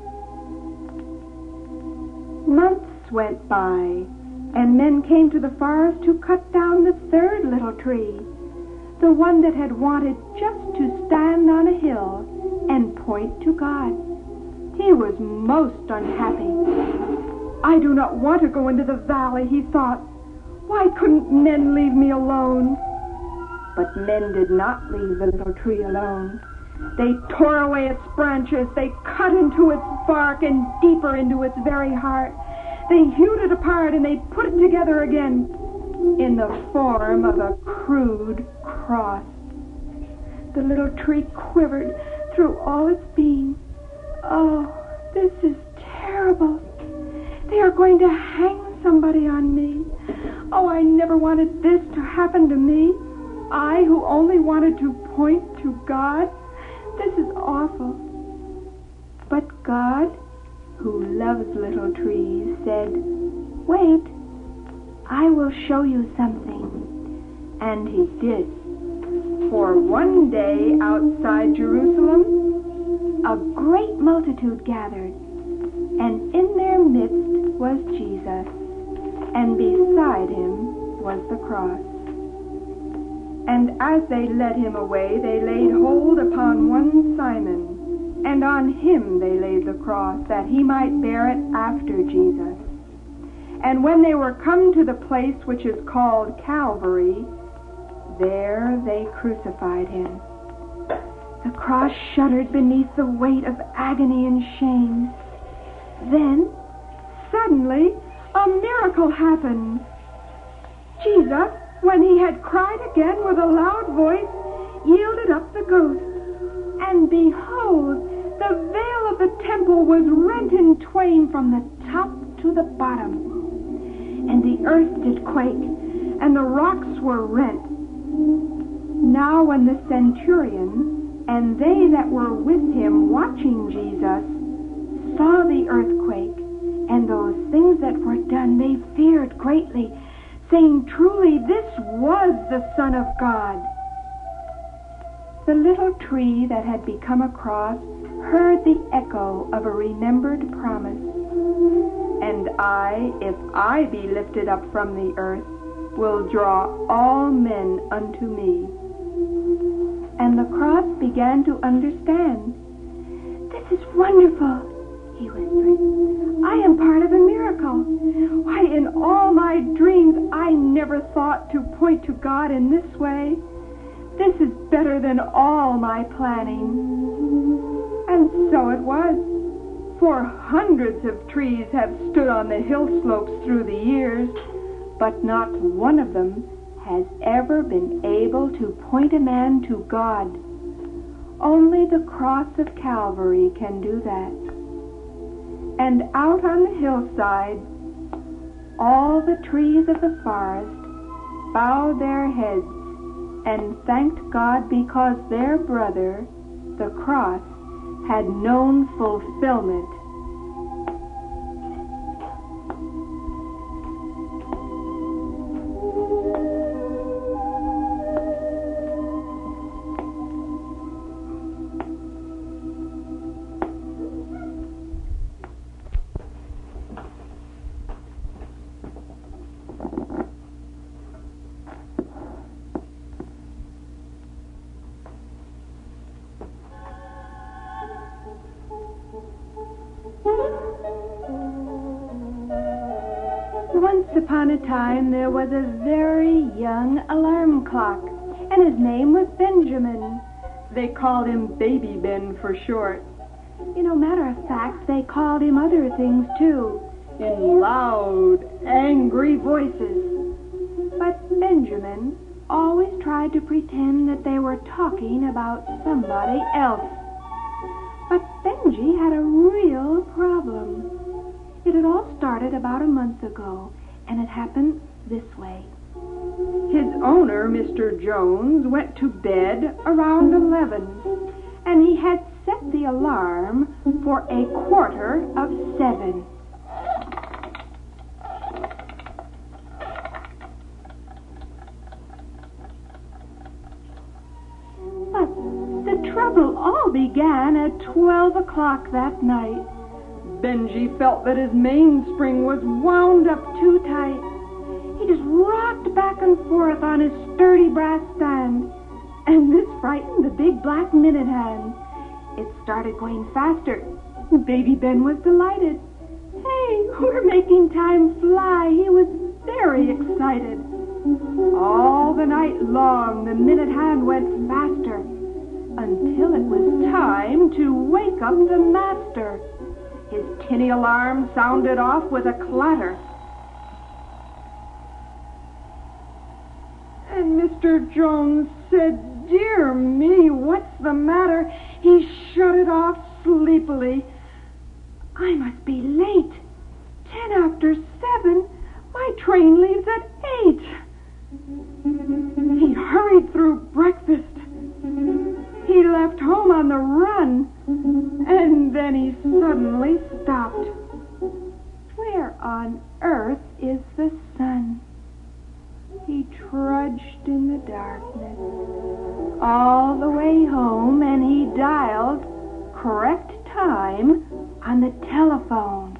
Months went by, and men came to the forest to cut down the third little tree, the one that had wanted just to stand on a hill and point to God. He was most unhappy. "I do not want to go into the valley," he thought. "Why couldn't men leave me alone?" But men did not leave the little tree alone. They tore away its branches, they cut into its bark and deeper into its very heart. They hewed it apart and they put it together again in the form of a crude cross. The little tree quivered through all its being. "Oh, this is terrible. They are going to hang somebody on me. Oh, I never wanted this to happen to me. I who only wanted to point to God. This is awful." But God, who loves little trees, said, "Wait, I will show you something." And he did. For one day outside Jerusalem, a great multitude gathered, and in their midst was Jesus, and beside him was the cross. And as they led him away, they laid hold upon one Simon, and on him they laid the cross, that he might bear it after Jesus. And when they were come to the place which is called Calvary, there they crucified him. The cross shuddered beneath the weight of agony and shame. Then, suddenly, a miracle happened. Jesus, when he had cried again with a loud voice, yielded up the ghost. And behold, the veil of the temple was rent in twain from the top to the bottom. And the earth did quake, and the rocks were rent. Now when the centurion and they that were with him watching Jesus saw the earthquake and those things that were done, they feared greatly, saying, "Truly this was the Son of God." The little tree that had become a cross heard the echo of a remembered promise. "And I, if I be lifted up from the earth, will draw all men unto me." And the cross began to understand. "This is wonderful," he whispered. "I am part of a miracle. Why, in all my dreams, I never thought to point to God in this way. This is better than all my planning." And so it was, for hundreds of trees have stood on the hill slopes through the years, but not one of them has ever been able to point a man to God. Only the cross of Calvary can do that. And out on the hillside, all the trees of the forest bowed their heads and thanked God because their brother, the cross, had known fulfillment. Once upon a time, there was a very young alarm clock, and his name was Benjamin. They called him Baby Ben for short. You know, matter of fact, they called him other things, too, in loud, angry voices. But Benjamin always tried to pretend that they were talking about somebody else. But Benji had a real problem. It had all started about a month ago, and it happened this way. His owner, Mister Jones, went to bed around eleven, and he had set the alarm for a quarter of seven. But the trouble all began at twelve o'clock that night. Benji felt that his mainspring was wound up too tight. He just rocked back and forth on his sturdy brass stand, and this frightened the big black minute hand. It started going faster. Baby Ben was delighted. Hey, we're making time fly. He was very excited. All the night long, the minute hand went faster, until it was time to wake up the master. His tinny alarm sounded off with a clatter. And Mister Jones said, "Dear me, what's the matter?" He shut it off sleepily. "I must be late. Ten after seven. My train leaves at eight." He hurried through breakfast. He left home on the run, and then he suddenly stopped. Where on earth is the sun? He trudged in the darkness all the way home, and he dialed correct time on the telephone.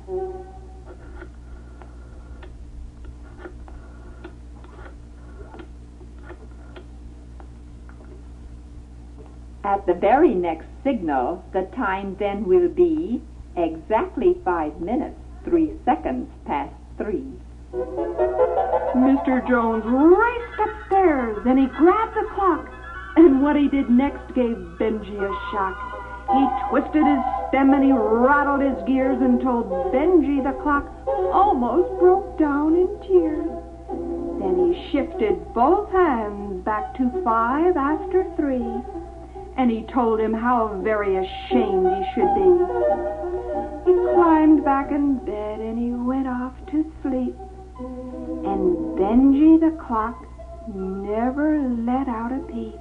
At the very next signal, the time then will be exactly five minutes, three seconds past three. Mister Jones raced upstairs, and he grabbed the clock, and what he did next gave Benji a shock. He twisted his stem and he rattled his gears until Benji the clock almost broke down in tears. Then he shifted both hands back to five after three, and he told him how very ashamed he should be. He climbed back in bed and he went off to sleep. And Benji the clock never let out a peep.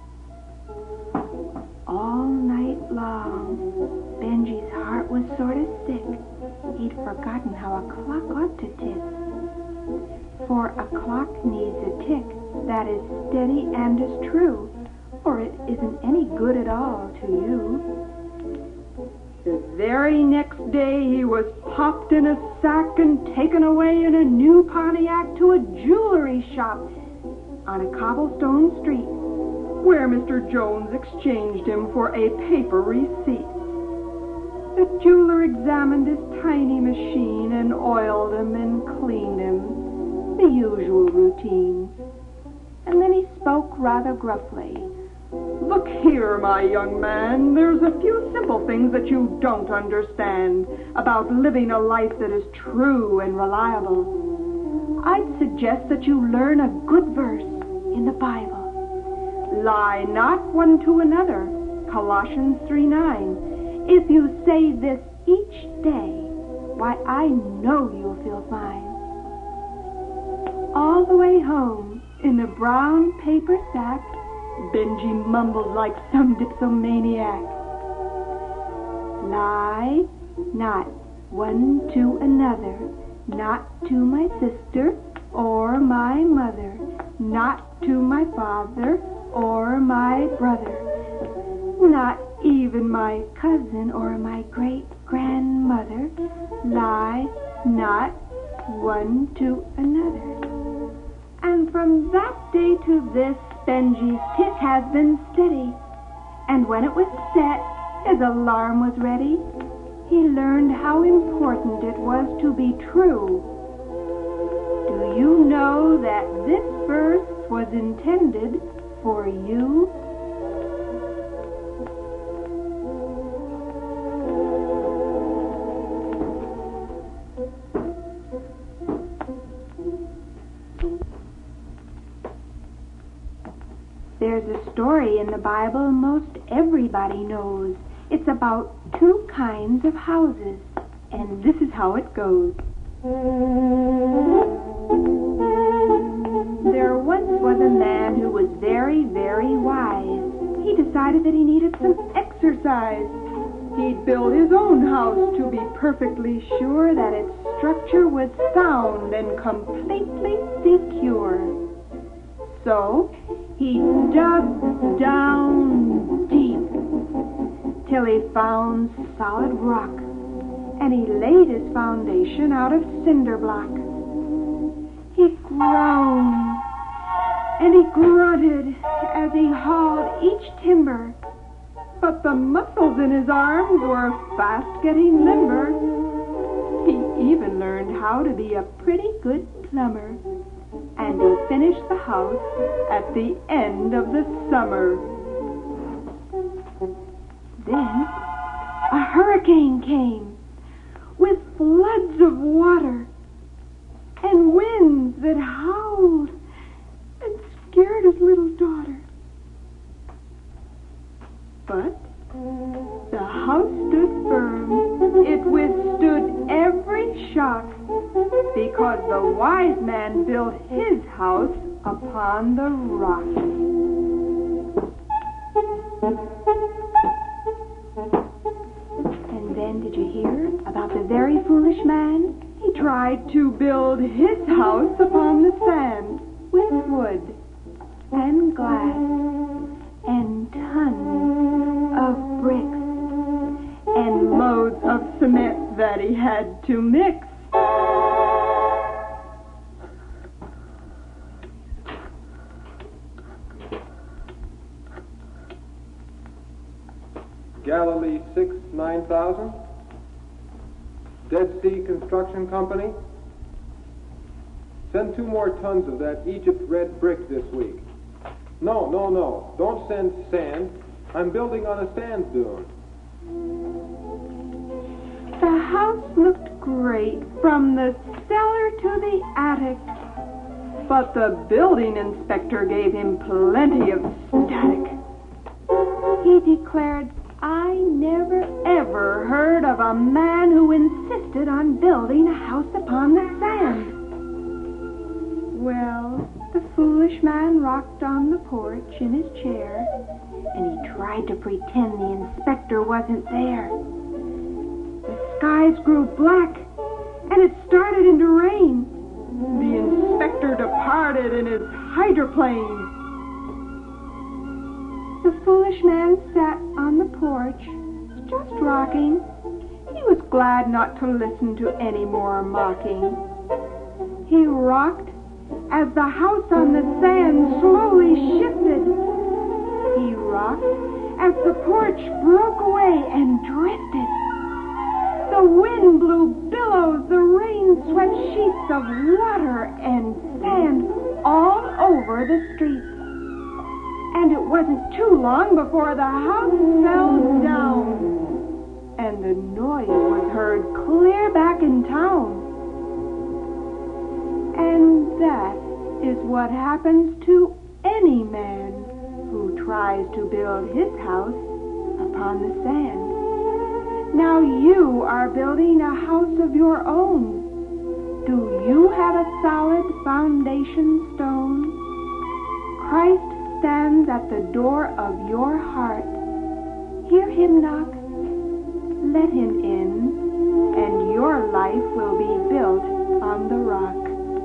All night long, Benji's heart was sort of sick. He'd forgotten how a clock ought to tick. For a clock needs a tick that is steady and is true, or it isn't any good at all to you. The very next day he was popped in a sack and taken away in a new Pontiac to a jewelry shop on a cobblestone street, where Mister Jones exchanged him for a paper receipt. The jeweler examined his tiny machine and oiled him and cleaned him, the usual routine. And then he spoke rather gruffly. Look here, my young man, there's a few simple things that you don't understand about living a life that is true and reliable. I'd suggest that you learn a good verse in the Bible. Lie not one to another, Colossians three nine. If you say this each day, why, I know you'll feel fine. All the way home, in the brown paper sack, Benji mumbled like some dipsomaniac. Lie not one to another, not to my sister or my mother, not to my father or my brother, not even my cousin or my great-grandmother. Lie not one to another. And from that day to this, Benji's tit has been steady. And when it was set, his alarm was ready. He learned how important it was to be true. Do you know that this verse was intended for you? There's a story in the Bible most everybody knows. It's about two kinds of houses, and this is how it goes. There once was a man who was very, very wise. He decided that he needed some exercise. He'd build his own house to be perfectly sure that its structure was sound and completely secure. So he dug down deep till he found solid rock, and he laid his foundation out of cinder block. He groaned and he grunted as he hauled each timber, but the muscles in his arms were fast getting limber. He even learned how to be a pretty good plumber, and he finished the house at the end of the summer. Then a hurricane came with floods of water and winds that howled and scared his little daughter. But the house stood firm. It withstood every shock because the wise man built his house upon the rock. And then did you hear about the very foolish man? He tried to build his house upon the sand with wood and glass and tons of bricks and loads of cement that he had to mix. Galilee six nine thousand. Dead Sea Construction Company. Send two more tons of that Egypt red brick this week. No, no, no. Don't send sand. I'm building on a sand dune. The house looked great from the cellar to the attic, but the building inspector gave him plenty of static. He declared, I never ever heard of a man who insisted on building a house upon the sand. Well, the foolish man rocked on the porch in his chair, and he tried to pretend the inspector wasn't there. The skies grew black, and it started into rain. The inspector departed in his hydroplane. The foolish man sat on the porch, just rocking. He was glad not to listen to any more mocking. He rocked as the house on the sand slowly shifted. He rocked as the porch broke away and drifted. The wind blew billows, the rain swept sheets of water and sand all over the streets. and it wasn't too long before the house fell down. And the noise was heard clear back in town. And that is what happens to any man who tries to build his house upon the sand. Now you are building a house of your own. Do you have a solid foundation stone? Christ stands at the door of your heart. Hear him knock. Let him in, and your life will be built on the rock.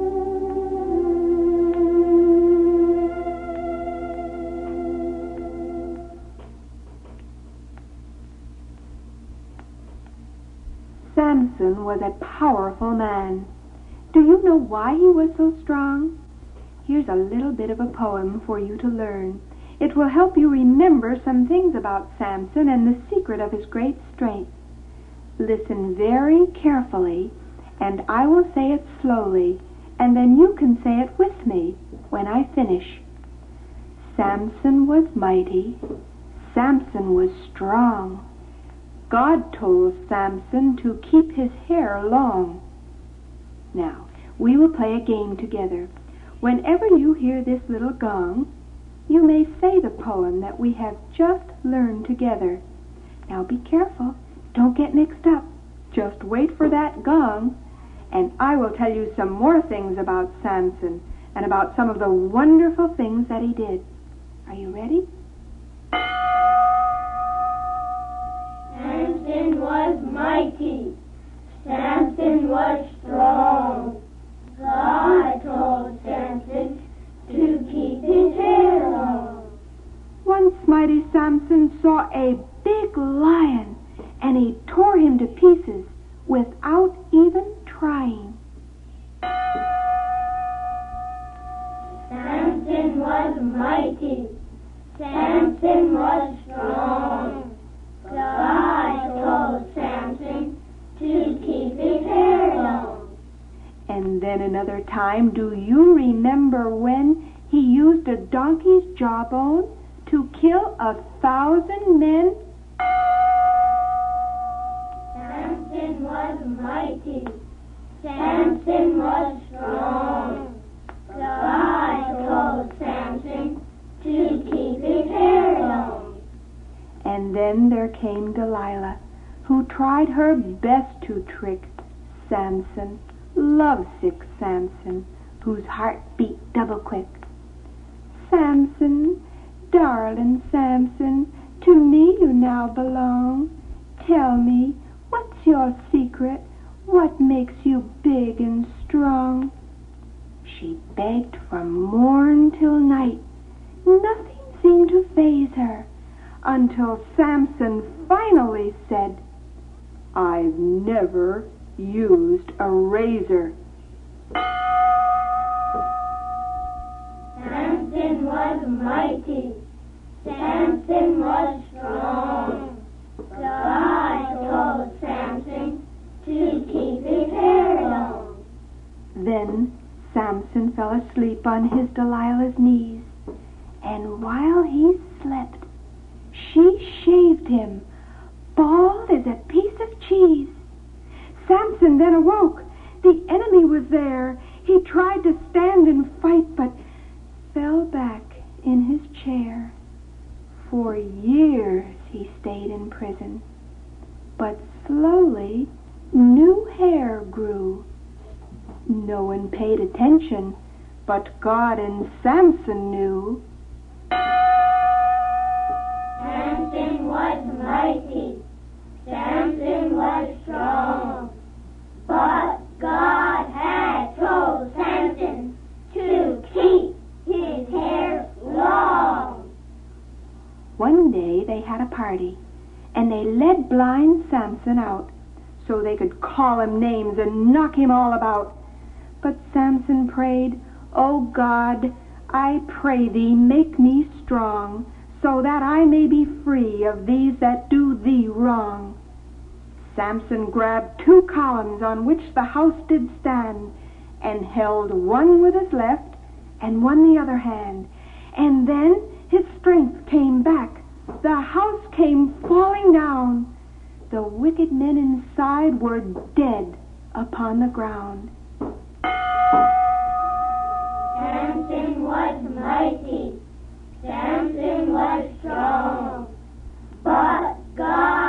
Samson was a powerful man. Do you know why he was so strong? Here's a little bit of a poem for you to learn. It will help you remember some things about Samson and the secret of his great strength. Listen very carefully, and I will say it slowly, and then you can say it with me when I finish. Samson was mighty. Samson was strong. God told Samson to keep his hair long. Now, we will play a game together. Whenever you hear this little gong, you may say the poem that we have just learned together. Now be careful. Don't get mixed up. Just wait for that gong, and I will tell you some more things about Samson and about some of the wonderful things that he did. Are you ready? Samson was mighty. Samson was strong. God told Samson to keep his hair long. Once mighty Samson saw a big lion, and he tore him to pieces without even trying. Samson was mighty. Samson was strong. God told Samson to keep his hair long. And then another time, do you remember when he used a donkey's jawbone to kill a thousand men? Samson was mighty. Samson was strong. God told Samson to keep his hair long. And then there came Delilah, who tried her best to trick Samson, lovesick Samson, whose heart beat double quick. Samson, darling Samson, to me you now belong. Tell me, what's your secret? What makes you big and strong? She begged from morn till night. Nothing seemed to faze her, until Samson finally said, I've never used a razor. Samson was mighty. Samson was strong. God told Samson to keep his hair long. Then Samson fell asleep on his Delilah's knees, and while he slept, she shaved him, bald as a piece of cheese. Samson then awoke. The enemy was there. He tried to stand and fight, but fell back in his chair. For years he stayed in prison. But slowly, new hair grew. No one paid attention, but God and Samson knew. Samson was mighty. Samson was strong. But God had told Samson to keep his hair long. One day they had a party, and they led blind Samson out so they could call him names and knock him all about. But Samson prayed, O God, I pray thee, make me strong, so that I may be free of these that do thee wrong. Samson grabbed two columns on which the house did stand, and held one with his left and one the other hand, and then his strength came back. The house came falling down. The wicked men inside were dead upon the ground. Samson was mighty. Samson was strong. But God